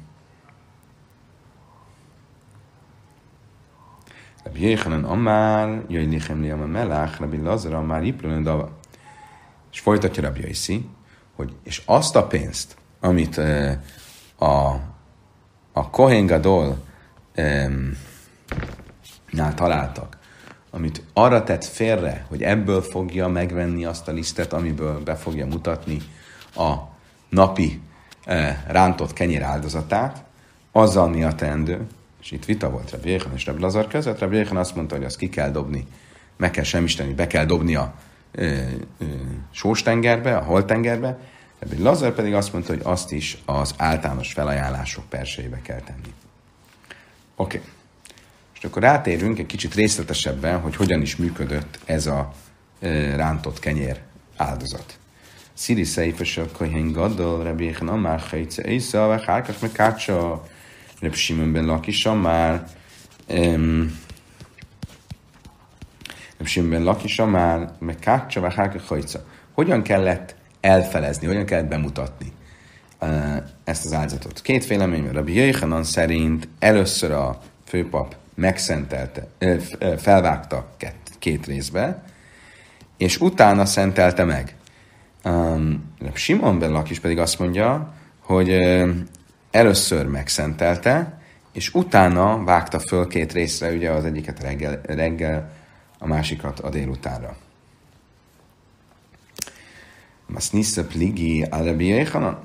Rabbi Jéhanan Amár, jöjj lichem liam a melach, Rabbi Lazar Amár, Iprulön Dava. És folytatja Rabbi Yossi, hogy és azt a pénzt, amit uh, a, a Kohen Gadol um, nál találtak, amit arra tett félre, hogy ebből fogja megvenni azt a lisztet, amiből be fogja mutatni a napi eh, rántott kenyér áldozatát, azzal mi a teendő? És itt vita volt Rabbi Jéhan és Rabbi Lazar között. Rabbi Jéhan azt mondta, hogy azt ki kell dobni, meg kell semmisíteni, be kell dobni a ö, ö, sóstengerbe, a holtengerbe. Rabbi Lazar pedig azt mondta, hogy azt is az általános felajánlások persejébe kell tenni. Oké. Okay. És akkor rátérünk egy kicsit részletesebben, hogy hogyan is működött ez a ö, rántott kenyér áldozat. Sziri Szeifa Kohen Gadol, Rabbi Jéhan Amár, Chejce Éjsza, vagy Hárkas meg Kácsa, Reb Simon ben Lakisa már, um, Reb Simon ben Lakisa már, meg Kácsa, vagy Hárka Hajca. Hogyan kellett elfelezni, hogyan kellett bemutatni uh, ezt az áldozatot? Két vélemény van. Rabbi Jéhanan szerint először a főpap megszentelte, uh, felvágta két, két részbe, és utána szentelte meg. Um, Reb Simon ben Lakis pedig azt mondja, hogy uh, először megszentelte, és utána vágta föl két részre, ugye az egyiket reggel, reggel a másikat a délutánra. Mas nisza pligi a Rabbi Jéhanan.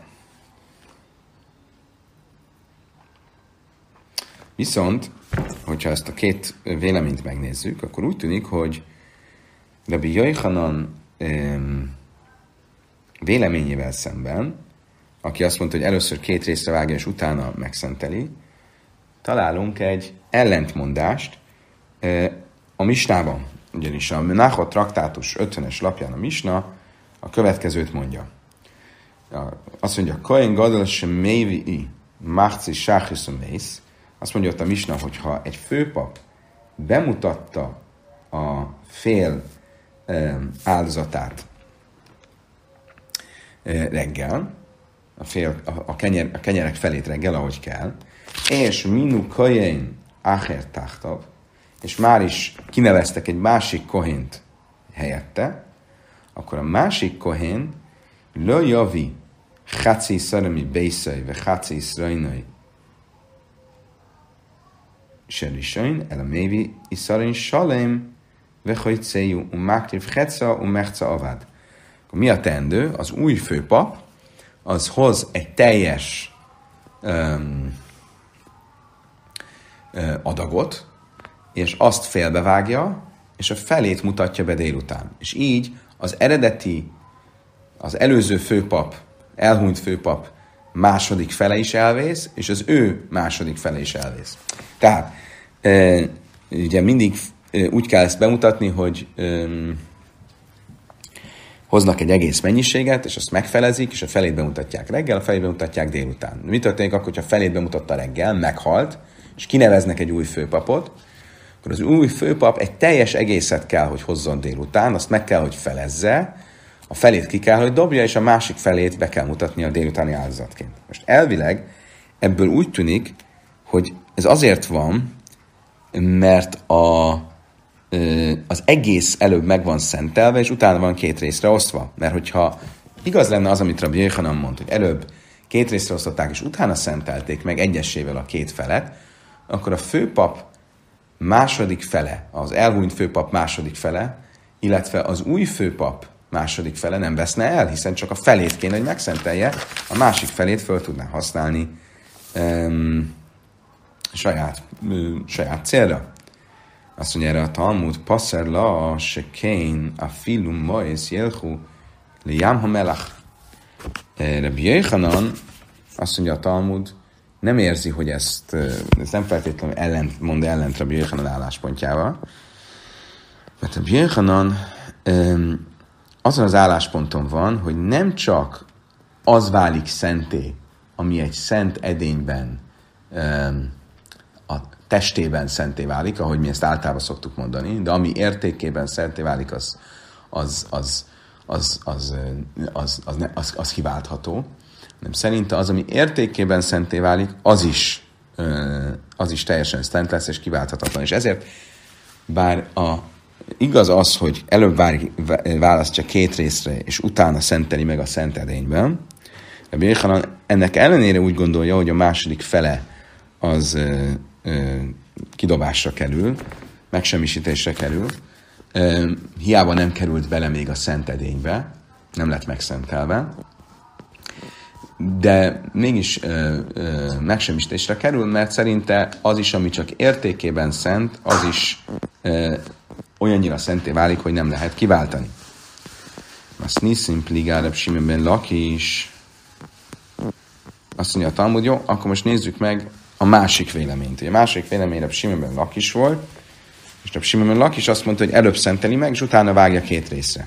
Viszont, hogyha ezt a két véleményt megnézzük, akkor úgy tűnik, hogy Rabbi Jéhanan um, véleményével szemben, aki azt mondta, hogy először két részre vágja, és utána megszenteli, találunk egy ellentmondást a misnában. Ugyanis a Menachot traktátus ötvenes lapján a misna a következőt mondja. Azt mondja, Kohen Gadol sem mévi machci sáchiszum mész. Azt mondja ott a misna, hogyha egy főpap bemutatta a fél áldozatát reggel, a, fél, a, a, kenyer, a kenyerek felét reggel, ahogy kell, és minu kohen acher tachtav, és már is kineveztek egy másik kohént helyette, akkor a másik kohén lo javi chaci szarami beiszai, ve chaci iszrainai serisain, el a mévi iszarin salem, ve hojceju, um makriv chetza, um mechza avad. Mi a teendő? Az új főpap az hoz egy teljes um, uh, adagot, és azt félbevágja, és a felét mutatja be délután. És így az eredeti, az előző főpap, elhunyt főpap második fele is elvész, és az ő második fele is elvész. Tehát uh, ugye mindig uh, úgy kell ezt bemutatni, hogy um, hoznak egy egész mennyiséget, és azt megfelezik, és a felét bemutatják reggel, a felét bemutatják délután. Mi történik akkor, hogyha a felét bemutatta reggel, meghalt, és kineveznek egy új főpapot, akkor az új főpap egy teljes egészet kell, hogy hozzon délután, azt meg kell, hogy felezze, a felét ki kell, hogy dobja, és a másik felét be kell mutatni a délutáni áldozatként. Most elvileg ebből úgy tűnik, hogy ez azért van, mert a az egész előbb meg van szentelve, és utána van két részre osztva. Mert hogyha igaz lenne az, amit Rabbi Jéhanan mondta, hogy előbb két részre osztották, és utána szentelték meg egyesével a két felet, akkor a főpap második fele, az elhunyt főpap második fele, illetve az új főpap második fele nem veszne el, hiszen csak a felét kéne, hogy megszentelje, a másik felét föl tudná használni um, saját, um, saját célra. Azt mondja erre a Talmud, Passer la se kein a filum moes jelchu le jam hamelach. Rabbi Jéhanan, azt mondja a Talmud, nem érzi, hogy ezt, ez nem feltétlenül ellent, mond ellent Rabbi Jéhanan álláspontjával. Mert Rabbi Jéhanan azon az állásponton van, hogy nem csak az válik szenté, ami egy szent edényben a testében szenté válik, ahogy mi ezt általában szoktuk mondani, de ami értékében szenté válik, az, az, az, az, az, az, az, az, az kiváltható. Nem, szerinte az, ami értékében szenté válik, az is, az is teljesen szent lesz, és kiválthatatlan. És ezért, bár a, igaz az, hogy előbb választja két részre, és utána szenteli meg a szent edényben, Rabbi Jéhanan ennek ellenére úgy gondolja, hogy a második fele az ö, ö, kidobásra kerül, megsemmisítésre kerül, hiába nem került bele még a szent edénybe, nem lett megszentelve, de mégis ö, ö, megsemmisítésre kerül, mert szerinte az is, ami csak értékében szent, az is ö, olyannyira szenté válik, hogy nem lehet kiváltani. Azt niszim pligárebb Simonben Lakis. Azt mondja a Talmud, jó, akkor most nézzük meg a másik véleményt. A másik véleményre Simonben Lakis volt, és a Simonben Lakis azt mondta, hogy előbb szenteli meg, és utána vágja két részre.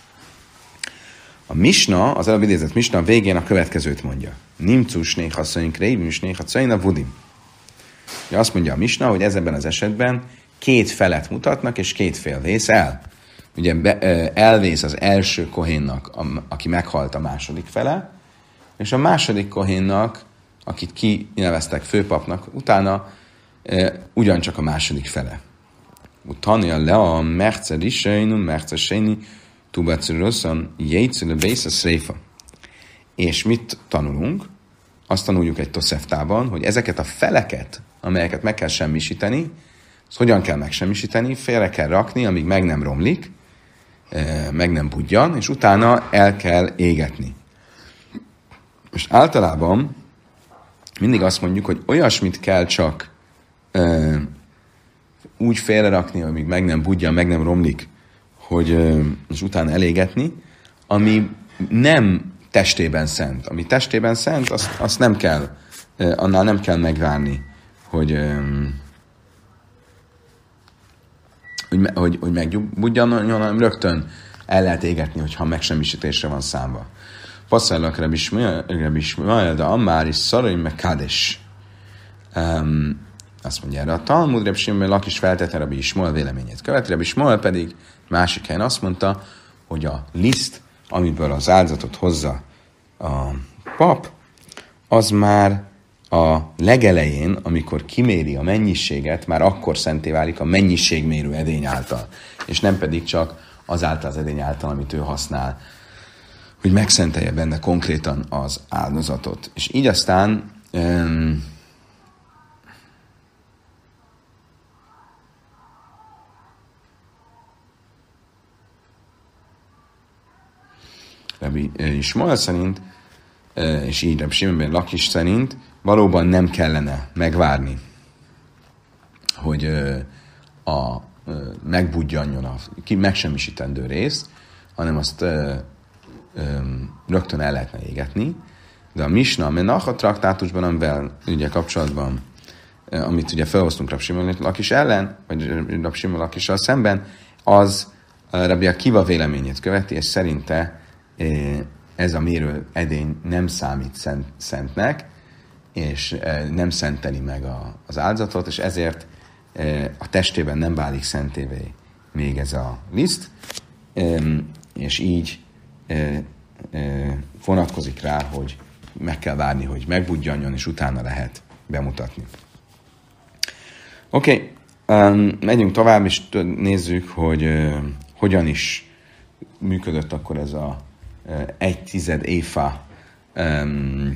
A Misna, az előbb idézett Misna a végén a következőt mondja. Nimcus néhasszaink reivim, és néhasszain a vudim. Azt mondja a Misna, hogy ezekben az esetben két felet mutatnak, és két fél vész el. Ugye be, elvész az első kohénnak, aki meghalt a második fele, és a második kohénnak, akit kineveztek főpapnak, utána ugyancsak a második fele. Utána le a mercer isejnu, mercer sejni, Tubacurosan jegyszülő bész a szréfa. És mit tanulunk? Azt tanuljuk egy Toszeftában, hogy ezeket a feleket, amelyeket meg kell semmisíteni, azt hogyan kell megsemmisíteni, félre kell rakni, amíg meg nem romlik, meg nem budjan, és utána el kell égetni. Most általában mindig azt mondjuk, hogy olyasmit kell csak úgy félre rakni, amíg meg nem budjan, meg nem romlik, hogy és utána elégetni, ami nem testében szent. Ami testében szent, azt, azt nem kell, annál nem kell megvárni, hogy, hogy, hogy, hogy megbudjan, hanem rögtön el lehet égetni, hogyha megsemmisítésre van számva. Passzálnak Rabbi Ismael, de Ammár is Szarai, meg Kádés. Um, azt mondja erre a Talmud, Rabbi Ismael Lakis feltette Rabbi Ismael véleményét követi, Rabbi Ismael pedig másik helyen azt mondta, hogy a liszt, amiből az áldozatot hozza a pap, az már a legelején, amikor kiméri a mennyiséget, már akkor szenté válik a mennyiségmérő edény által, és nem pedig csak azáltal az edény által, amit ő használ, hogy megszentelje benne konkrétan az áldozatot. És így aztán um, Rabbi Ismael szerint, és így Rabbi Simonben Lakis szerint valóban nem kellene megvárni, hogy a megbudjanjon a megsemmisítendő rész, hanem azt rögtön el lehetne égetni. De a Misna, a Menacha traktátusban, amivel ugye kapcsolatban, amit ugye felhoztunk Rabbi Simonben Lakis ellen, vagy Rabbi Simonben Lakissal szemben, az Rabbi Akiva véleményét követi, és szerinte ez a mérő edény nem számít szent, szentnek, és nem szenteli meg a, az áldozatot, és ezért a testében nem válik szentévé még ez a liszt, és így vonatkozik rá, hogy meg kell várni, hogy megbudjanjon, és utána lehet bemutatni. Oké, okay. Megyünk tovább, és nézzük, hogy hogyan is működött akkor ez a egy tized éfa um,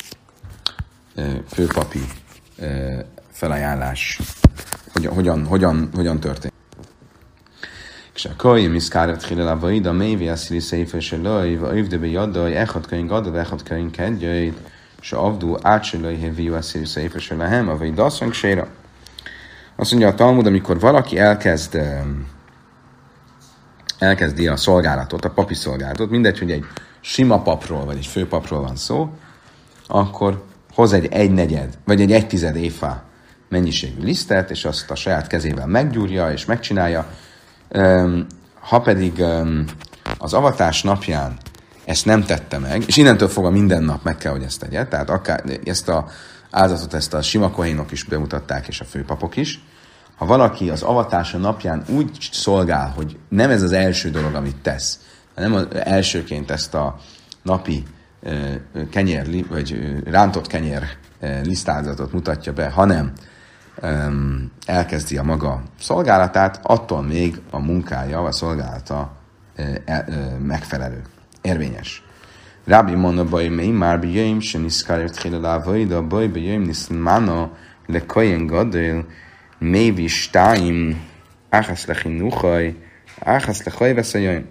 főpapi uh, felajánlás hogyan, hogyan, hogyan, hogyan történt. És a kajim iszkárat hillel vaida mévi asszili széfe se laj, va övdebe jaddaj, echad könyv gadad, echad könyv kedjait, és avdú átsilaj heviu asszili széfe se lehem, a vaida asszony séra. Azt mondja a Talmud, amikor valaki elkezd um, elkezdi a szolgálatot, a papi szolgálatot, mindegy, hogy egy sima papról, vagy egy főpapról van szó, akkor hoz egy egynegyed, vagy egy egytized éfa mennyiségű lisztet, és azt a saját kezével meggyúrja, és megcsinálja. Ha pedig az avatás napján ezt nem tette meg, és innentől fogva minden nap meg kell, hogy ezt tegye, tehát akár ezt a áldozatot, ezt a sima kohénok is bemutatták, és a főpapok is. Ha valaki az avatása napján úgy szolgál, hogy nem ez az első dolog, amit tesz, hanem az elsőként ezt a napi kenyér, vagy rántott kenyér lisztáldozatot mutatja be, hanem elkezdi a maga szolgálatát, attól még a munkája, a szolgálata megfelelő, érvényes. Rabbi mondja, baj, mely már bejöjjön, se niszkárját hélelávai, de a baj bejöjjön, niszmána le kajen gadél, mévi stáim áhász lechin nuhaj, áhász lechaj veszajain.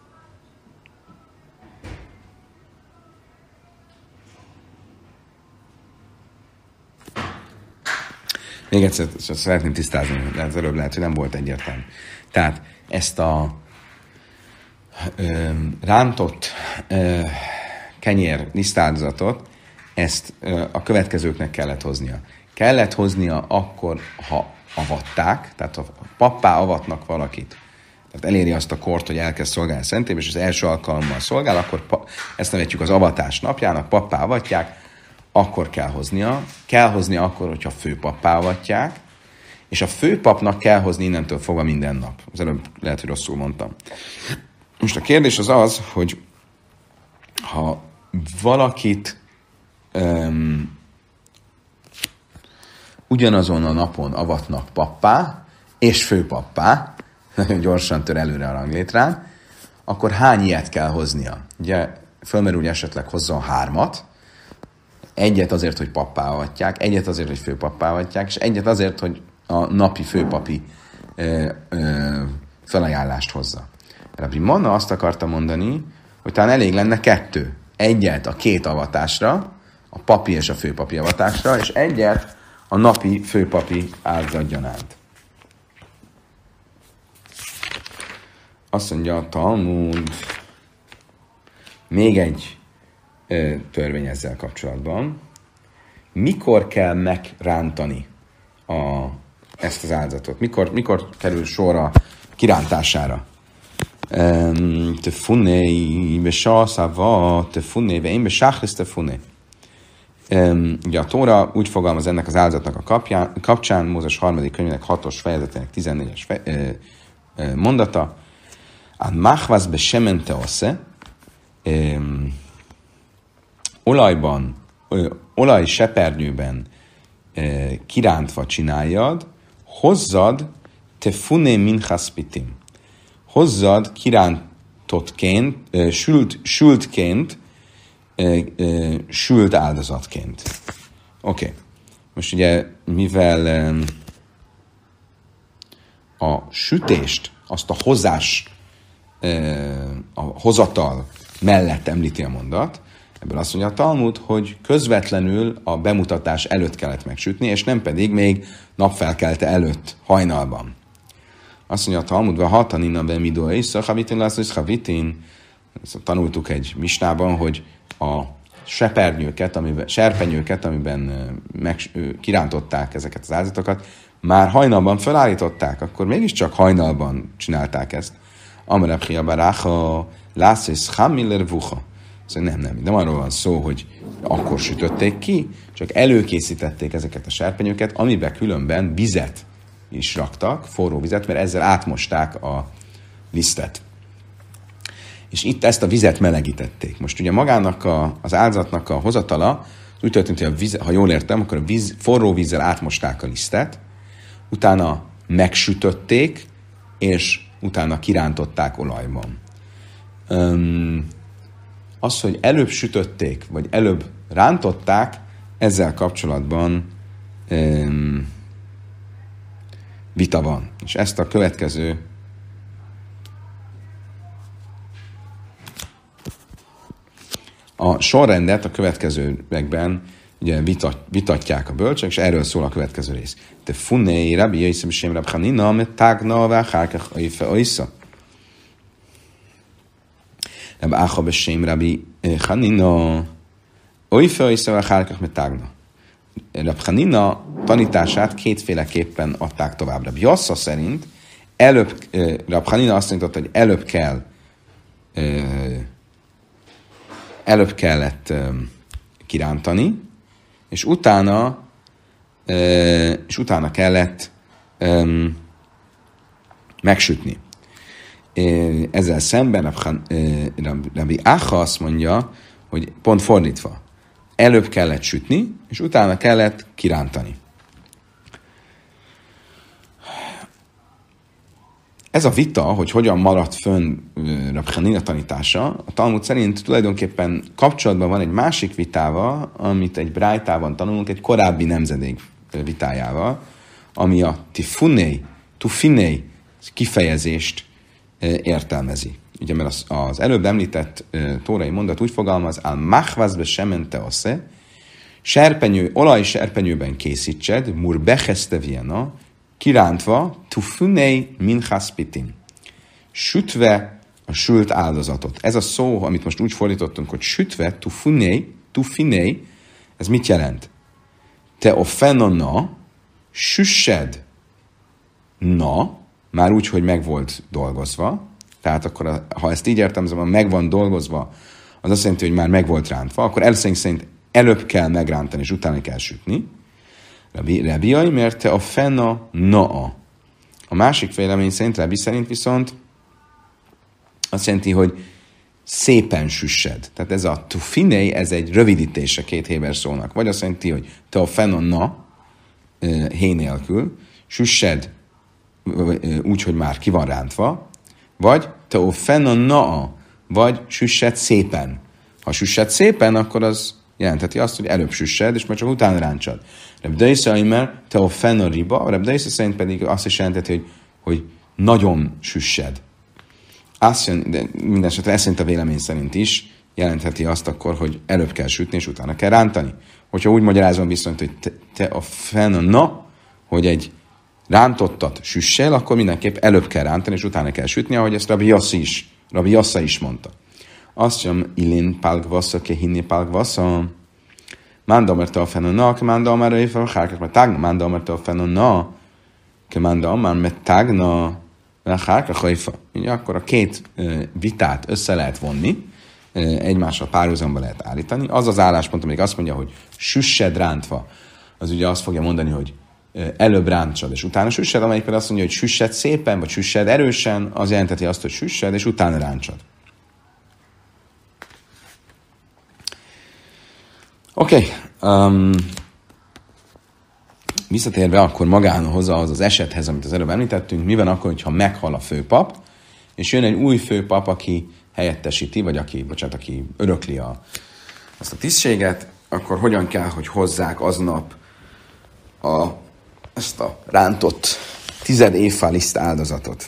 Még egyszer szeretném tisztázni, de az előbb lehet, hogy nem volt egyértelmű. Tehát ezt a ö, rántott ö, kenyér lisztáldozatot, ezt ö, a következőknek kellett hoznia. Kellett hoznia akkor, ha avatták, tehát ha pappá avatnak valakit, tehát eléri azt a kort, hogy elkezd szolgálni a szentélybe, és az első alkalommal szolgál, akkor pa, ezt nevetjük az avatás napjának, pappá avatják, akkor kell hoznia. Kell hoznia akkor, hogyha főpappá avatják, és a főpapnak kell hozni innentől fogva minden nap. Az előbb lehet, hogy rosszul mondtam. Most a kérdés az az, hogy ha valakit um, ugyanazon a napon avatnak pappá és főpappá, nagyon gyorsan tör előre a ranglétrán, akkor hány ilyet kell hoznia? Ugye fölmerül, hogy esetleg hozzon hármat, egyet azért, hogy pappá avatják, egyet azért, hogy főpappá avatják, és egyet azért, hogy a napi főpapi ö, ö, felajánlást hozza. Rabbi Manna azt akarta mondani, hogy talán elég lenne kettő. Egyet a két avatásra, a papi és a főpapi avatásra, és egyet a napi főpapi áldozat gyanánt. Azt mondja a Talmud, még egy ö, törvény ezzel kapcsolatban. Mikor kell megrántani a, ezt az áldozatot? Mikor, mikor kerül sor a kirántására? Te funné, be sászava, te funné, ve én be sáchlis te funné. Ugye a Tóra úgy fogalmaz ennek az áldozatnak a kapján, kapcsán, Mózes harmadik könyvének hatos fejezetének tizennégyes fe, ö, ö, mondata, a machvasz be semen te osze, olajban, ö, olaj sepernyőben ö, kirántva csináljad, hozzad te funé minchaspitim. Hozzad kirántottként, ö, sült, sültként, ö, ö, sült áldozatként. Oké. Okay. Most ugye, mivel ö, a sütést, azt a hozás, ö, a hozatal mellett említi a mondat, ebből azt mondja a Talmud, hogy közvetlenül a bemutatás előtt kellett megsütni, és nem pedig még napfelkelte előtt, hajnalban. Azt mondja a Talmudban, hataninna be midó észre, havitin lesz, és havitin. Tanultuk egy misnában, hogy a sepernyőket, amiben, serpenyőket, amiben meg, kirántották ezeket az áldozatokat, már hajnalban felállították, akkor mégiscsak hajnalban csinálták ezt. Amarab hiabaráha, lász és hamiller vuha. Szóval nem, nem, nem arról van szó, hogy akkor sütötték ki, csak előkészítették ezeket a serpenyőket, amiben különben vizet is raktak, forró vizet, mert ezzel átmosták a lisztet. És itt ezt a vizet melegítették. Most ugye magának a, az áldozatnak a hozatala úgy történt, hogy a víz, ha jól értem, akkor a víz, forró vízzel átmosták a lisztet, utána megsütötték, és utána kirántották olajban. Um, az, hogy előbb sütötték, vagy előbb rántották, ezzel kapcsolatban um, vita van. És ezt a következő a sorrendet a következőekben ugye vitat, vitatják a bölcsek, és erről szól a következő rész. Te funné, rabbi jöjszem sem rab chanina, met tágna, váhárkach ajfe ajsza. Rab áha besém rabbi chanina, ajfe ajsza, váhárkach met tágna. Rab Chanina tanítását kétféleképpen adták tovább. Rab Jassza szerint előbb, Rab Chanina azt tanította, hogy előbb kell előbb kellett kirántani, és utána és utána kellett megsütni. Ezzel szemben Rabbi Áha azt mondja, hogy pont fordítva. Előbb kellett sütni, és utána kellett kirántani. Ez a vita, hogy hogyan maradt fönn Rab Chanina tanítása, a Talmud szerint tulajdonképpen kapcsolatban van egy másik vitával, amit egy brájtában tanulunk, egy korábbi nemzedék vitájával, ami a tifuné, tufiné kifejezést értelmezi. Ugye, mert az, az előbb említett tórai mondat úgy fogalmaz, al machvazbe semente osze, serpenyő, olajserpenyőben készítsed, mur becheszte viena, kirántva, tufunei minchaspitin. Sütve a sült áldozatot. Ez a szó, amit most úgy fordítottunk, hogy sütve, tufunei, tufinei, ez mit jelent? Te ofenona, süssed, na, már úgy, hogy meg volt dolgozva, tehát akkor, ha ezt így értelmezem, ha meg van dolgozva, az azt jelenti, hogy már meg volt rántva, akkor először szerint előbb kell megrántani, és utána kell sütni. Rebiai, mert te a fenna naa. A másik vélemény szerint, Rebi szerint viszont azt jelenti, hogy szépen süssed. Tehát ez a tufinei, ez egy rövidítése két héber szónak. Vagy azt jelenti, hogy te a fenna na, hé nélkül, süssed úgy, hogy már ki van rántva, vagy te a fenna naa, vagy süssed szépen. Ha süssed szépen, akkor az jelentheti azt, hogy előbb süssed, és majd csak utána rántsad. Reb Deisza imer, te a fenna riba, Reb Deisza szerint pedig azt is jelentheti, hogy, hogy nagyon süssed. Azt jön, de minden esetre ez szerint a vélemény szerint is jelentheti azt akkor, hogy előbb kell sütni, és utána kell rántani. Hogyha úgy magyarázom viszont, hogy te, te a fenna na, hogy egy rántottat süssel, akkor mindenképp előbb kell rántani, és utána kell sütni, ahogy ezt Rabbi Yossi is, Rabbi Yossa is mondta. Azt jön, ilin pálgvassa, ke hinni pálgvassa, manda mert a fenona, ke manda amár éjfel, hárkak mert tágna, manda mert a fenona, ke manda amár mert tágna, hárkak hajfa. Akkor a két vitát össze lehet vonni, egymással párhuzamba lehet állítani. Az az álláspont, amelyik azt mondja, hogy süssed rántva, az ugye azt fogja mondani, hogy előbb rántsad, és utána süssed, amelyik pedig azt mondja, hogy süssed szépen, vagy süssed erősen, az jelenteti azt, hogy süssed, és utána rántsad. Oké. Okay. Um, visszatérve akkor magához az az esethez, amit az előbb említettünk, mi van akkor, hogyha meghal a főpap, és jön egy új főpap, aki helyettesíti, vagy aki, bocsánat, aki örökli a, azt a tisztséget, akkor hogyan kell, hogy hozzák aznap a, ezt a rántott tized évfáliszt áldozatot.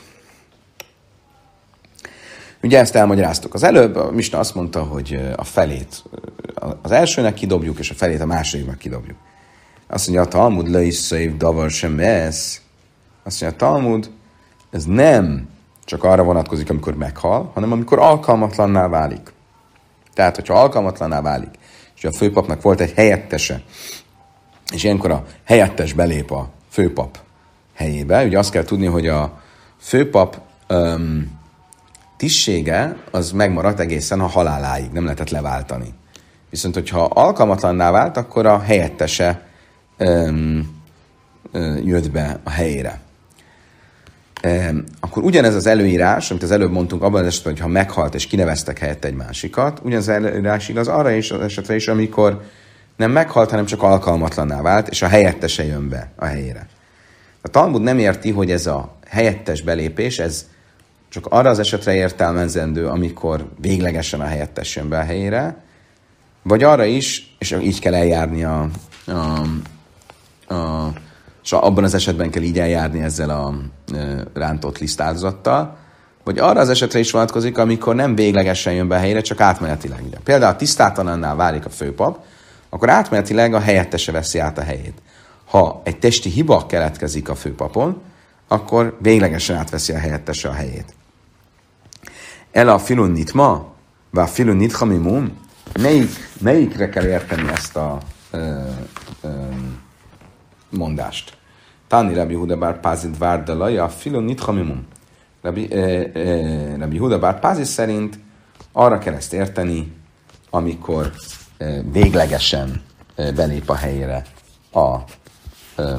Ugye ezt elmagyaráztuk az előbb, a Misna azt mondta, hogy a felét az elsőnek kidobjuk, és a felét a másodiknak kidobjuk. Azt mondja, a Talmud le is szév davar sem ez. Azt mondja, a Talmud, ez nem csak arra vonatkozik, amikor meghal, hanem amikor alkalmatlanná válik. Tehát, hogyha alkalmatlanná válik, és a főpapnak volt egy helyettese, és ilyenkor a helyettes belép a főpap helyébe, ugye azt kell tudni, hogy a főpap um, tisztsége az megmaradt egészen a haláláig, nem lehetett leváltani. Viszont, hogyha alkalmatlanná vált, akkor a helyettese um, uh, jött be a helyére. Um, akkor ugyanez az előírás, amit az előbb mondtunk, abban az esetben, hogyha meghalt és kineveztek helyett egy másikat, ugyanez az előírás igaz arra is az esetre is, amikor nem meghalt, hanem csak alkalmatlanná vált, és a helyettese jön be a helyére. A Talmud nem érti, hogy ez a helyettes belépés, ez csak arra az esetre értelmezendő, amikor véglegesen a helyettes jön be a helyére, vagy arra is, és így kell eljárni a, a, a és abban az esetben kell így eljárni ezzel a e, rántott lisztáldozattal, vagy arra az esetre is vonatkozik, amikor nem véglegesen jön be a helyére, csak átmenetileg. Ugye. Például a tisztátalanná válik a főpap, akkor átmenetileg a helyettese veszi át a helyét. Ha egy testi hiba keletkezik a főpapon, akkor véglegesen átveszi a helyettese a helyét. El a filun nitma, vagy a filun nitchamimum, melyik, melyikre kell érteni ezt a ö, ö, mondást? Tani Rabbi Huda bar Pázit várdalai, a filun nitchamimum. Rabbi, ö, ö, Rabbi Huda bar Pázit szerint arra kell ezt érteni, amikor ö, véglegesen ö, belép a helyére a ö,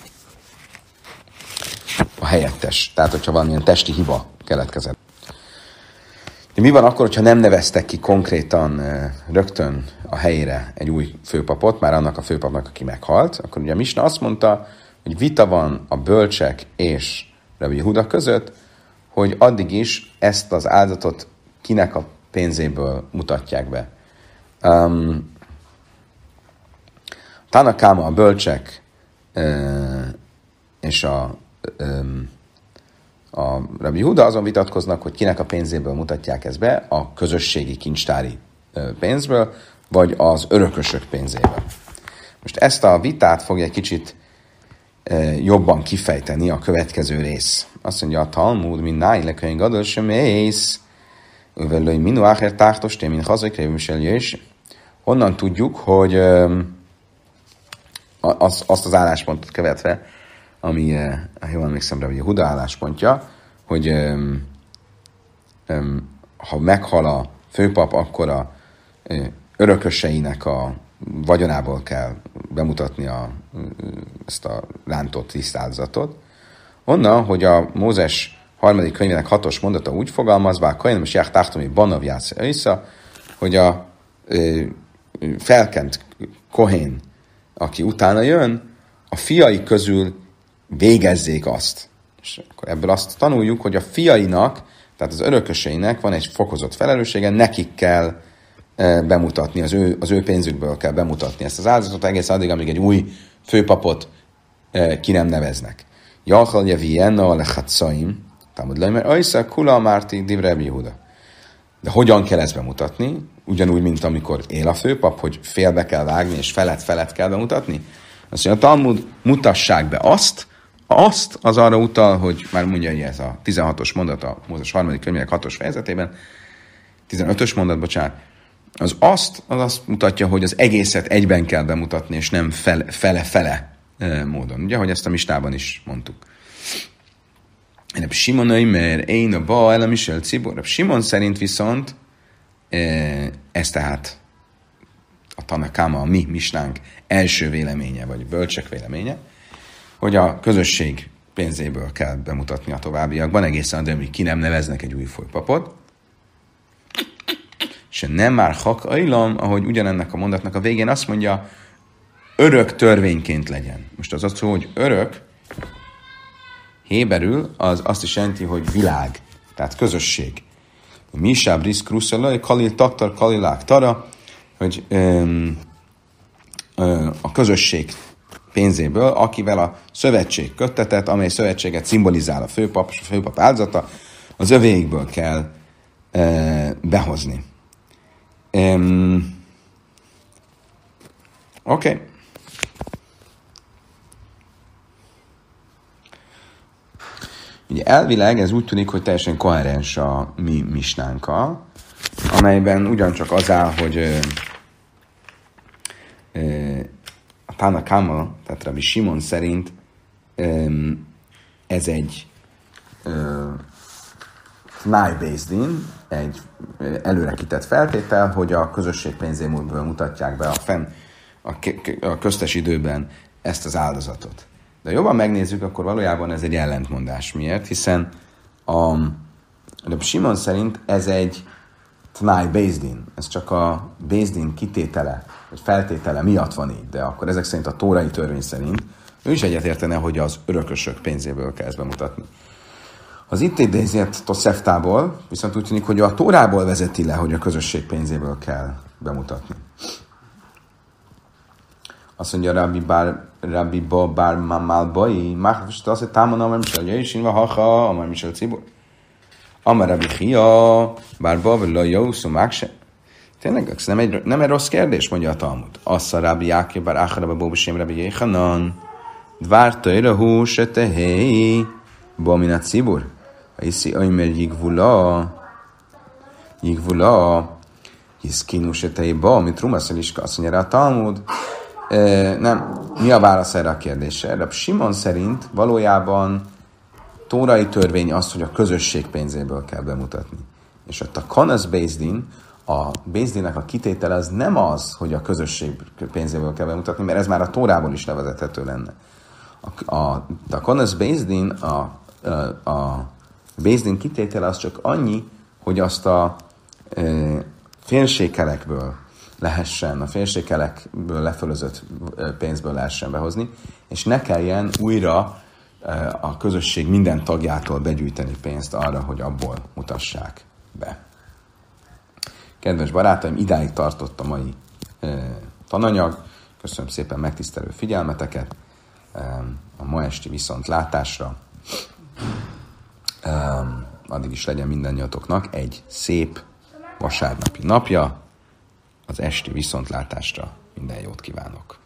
a helyettes. Tehát, hogyha valamilyen testi hiba keletkezett. De mi van akkor, hogyha nem neveztek ki konkrétan rögtön a helyére egy új főpapot, már annak a főpapnak, aki meghalt, akkor ugye a Misna azt mondta, hogy vita van a bölcsek és Rabbi Huda között, hogy addig is ezt az áldozatot kinek a pénzéből mutatják be. Um, Tanakáma, a bölcsek uh, és a, um, a Rabbi Huda azon vitatkoznak, hogy kinek a pénzéből mutatják ezt be, a közösségi kincstári pénzből, vagy az örökösök pénzéből. Most ezt a vitát fogja egy kicsit jobban kifejteni a következő rész. Azt mondja a Talmud, mint náj lekönyv gadol sem ész, övelői minu áher tártos, té, mint hazai krévűselje is. Honnan tudjuk, hogy az, azt az álláspontot követve, ami, ha jól emlékszem rá, hogy a Huda álláspontja, hogy öm, öm, ha meghal a főpap, akkor a ö, örököseinek a vagyonából kell bemutatni a, ezt a rántott tisztáldozatot. Onnan, hogy a Mózes harmadik könyvének hatos mondata úgy fogalmaz, bár Kain most jár tártomi banav játsz össze, hogy a ö, felkent Kohén, aki utána jön, a fiai közül végezzék azt. És akkor ebből azt tanuljuk, hogy a fiainak, tehát az örököseinek van egy fokozott felelőssége, nekik kell e, bemutatni, az ő, az ő pénzükből kell bemutatni ezt az áldozatot, egész addig, amíg egy új főpapot e, ki nem neveznek. Jachal javienna a lechatzaim, támad le, mert ajszak kula márti divre Rabbi Huda. De hogyan kell ezt bemutatni? Ugyanúgy, mint amikor él a főpap, hogy félbe kell vágni, és felett-felett kell bemutatni? Azt mondja, a Talmud mutassák be azt, azt az arra utal, hogy már mondja, hogy ez a tizenhatos mondat a Mózes harmadik könyvének hatos fejezetében, tizenötös mondat, bocsánat, az azt, az azt mutatja, hogy az egészet egyben kell bemutatni, és nem fele-fele módon. Ugye, hogy ezt a Misnában is mondtuk. Reb Simonai, mert én a ba, el a Misel Cibor. Reb Simon szerint viszont ez tehát a Tanakáma, a mi misnánk első véleménye, vagy bölcsek véleménye, hogy a közösség pénzéből kell bemutatni a továbbiakban, egészen addig, amíg ki nem neveznek egy új főpapot. És nem már hak ajlam, ahogy ugyanennek a mondatnak a végén azt mondja, örök törvényként legyen. Most az azt szó, hogy örök, héberül, az azt is jelenti, hogy világ, tehát közösség. Misá brisz kruszelaj, kalil taktar, kalilák tara, hogy öm, ö, a közösség pénzéből, akivel a szövetség köttetett, amely szövetséget szimbolizál a főpap és a főpap áldozata, az övékből kell ö, behozni. Um, Oké. Okay. Ugye elvileg ez úgy tűnik, hogy teljesen koherens a mi misnánkkal, amelyben ugyancsak az áll, hogy ö, ö, a Tanakáma, tehát Rabbi Simon szerint ö, ez egy Tnai Bézdin, egy előre kitett feltétel, hogy a közösség pénzéből mutatják be a, fenn, a, a köztes időben ezt az áldozatot. De jobban megnézzük, akkor valójában ez egy ellentmondás. Miért? Hiszen a Rabbi Simon szerint ez egy Tnai Bézdin. Ez csak a Bézdin kitétele, vagy feltétele miatt van így. De akkor ezek szerint a tórai törvény szerint ő is egyetértene, hogy az örökösök pénzéből kell ezt bemutatni. Az itt idézett Toszeftából viszont úgy tűnik, hogy a Tórából vezeti le, hogy a közösség pénzéből kell bemutatni. Azt mondja Rabbi Bar, Rabbi Ba Bar Mamal Bai, Máhvist azt, hogy támon Amar Misel Jöjjsin, Haha, Amar Misel Cibor. Amar Rabbi Chia, Bar Ba, Vela Jószum, Mákse. Tényleg, ez nem egy, nem egy rossz kérdés, mondja a Talmud. Assza Rabbi Jáké, Bar Áchara, Bóbisém, Rabbi Jéhanan, Dvár Töjrehú, Setehé, Bamina Cibor. Hiszi Aimer Jigvula, Jigvula, hisz kínuseteiba, amit Rumaszal is azt mondja rá a Talmud. E, nem, mi a válasz erre a kérdésre? Rabbi Simon szerint valójában tórai törvény az, hogy a közösség pénzéből kell bemutatni. És ott a Kanas Bézdin, a Bézdinnek a kitétele az nem az, hogy a közösség pénzéből kell bemutatni, mert ez már a Tórából is levezethető lenne. A, a, a Kanas Bézdin, a, a, a Bézdin kitétele az csak annyi, hogy azt a e, félsékelekből lehessen, a félsékelekből lefölözött pénzből lehessen behozni, és ne kelljen újra e, a közösség minden tagjától begyűjteni pénzt arra, hogy abból mutassák be. Kedves barátaim, idáig tartott a mai e, tananyag. Köszönöm szépen megtisztelő figyelmeteket. E, a ma esti viszontlátásra. Um, addig is legyen mindannyiatoknak egy szép vasárnapi napja, az esti viszontlátásra minden jót kívánok!